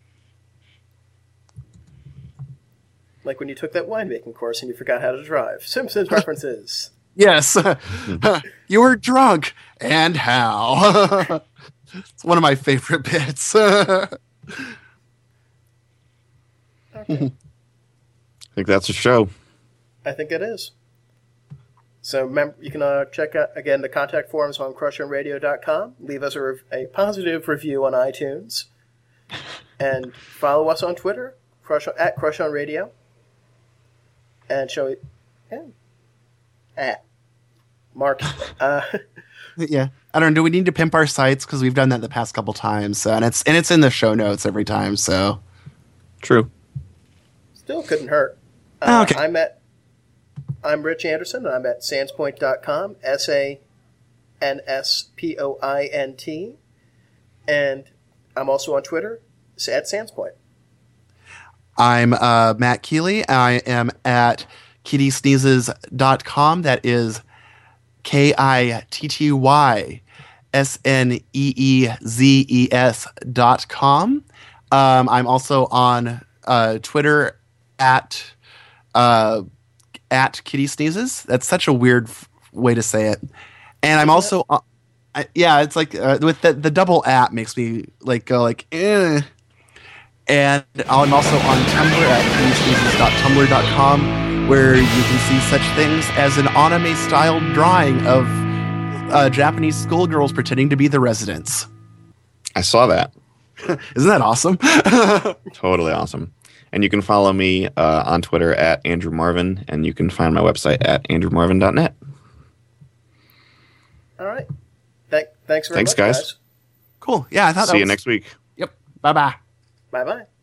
Like when you took that winemaking course and you forgot how to drive. Simpsons references. Yes, you were drunk, and how? It's one of my favorite bits. Okay. I think that's a show. I think it is. So remember, you can check out, again, the contact forms on crushonradio.com. Leave us a positive review on iTunes. And follow us on Twitter, at crushonradio. And show it at Mark. Yeah, I don't know. Do we need to pimp our sites? Because we've done that the past couple times, and it's in the show notes every time. So True. Still couldn't hurt. Okay. I'm Rich Anderson, and I'm at sanspoint.com, SANSPOINT. And I'm also on Twitter, at Sanspoint. I'm Matt Keeley. I am at kittysneezes.com. That is KITTYSNEEZES.com. I'm also on Twitter at Kitty Sneezes. That's such a weird way to say it. And I'm also, it's like with the double at makes me like go like, eh. And I'm also on Tumblr at kittysneezes.tumblr.com, where you can see such things as an anime-style drawing of Japanese schoolgirls pretending to be the residents. I saw that. Isn't that awesome? Totally awesome. And you can follow me on Twitter at Andrew Marvin, and you can find my website at andrewmarvin.net. All right. Thanks very much, Thanks, guys. Cool. Yeah, I thought See you next week. Yep. Bye-bye. Bye-bye.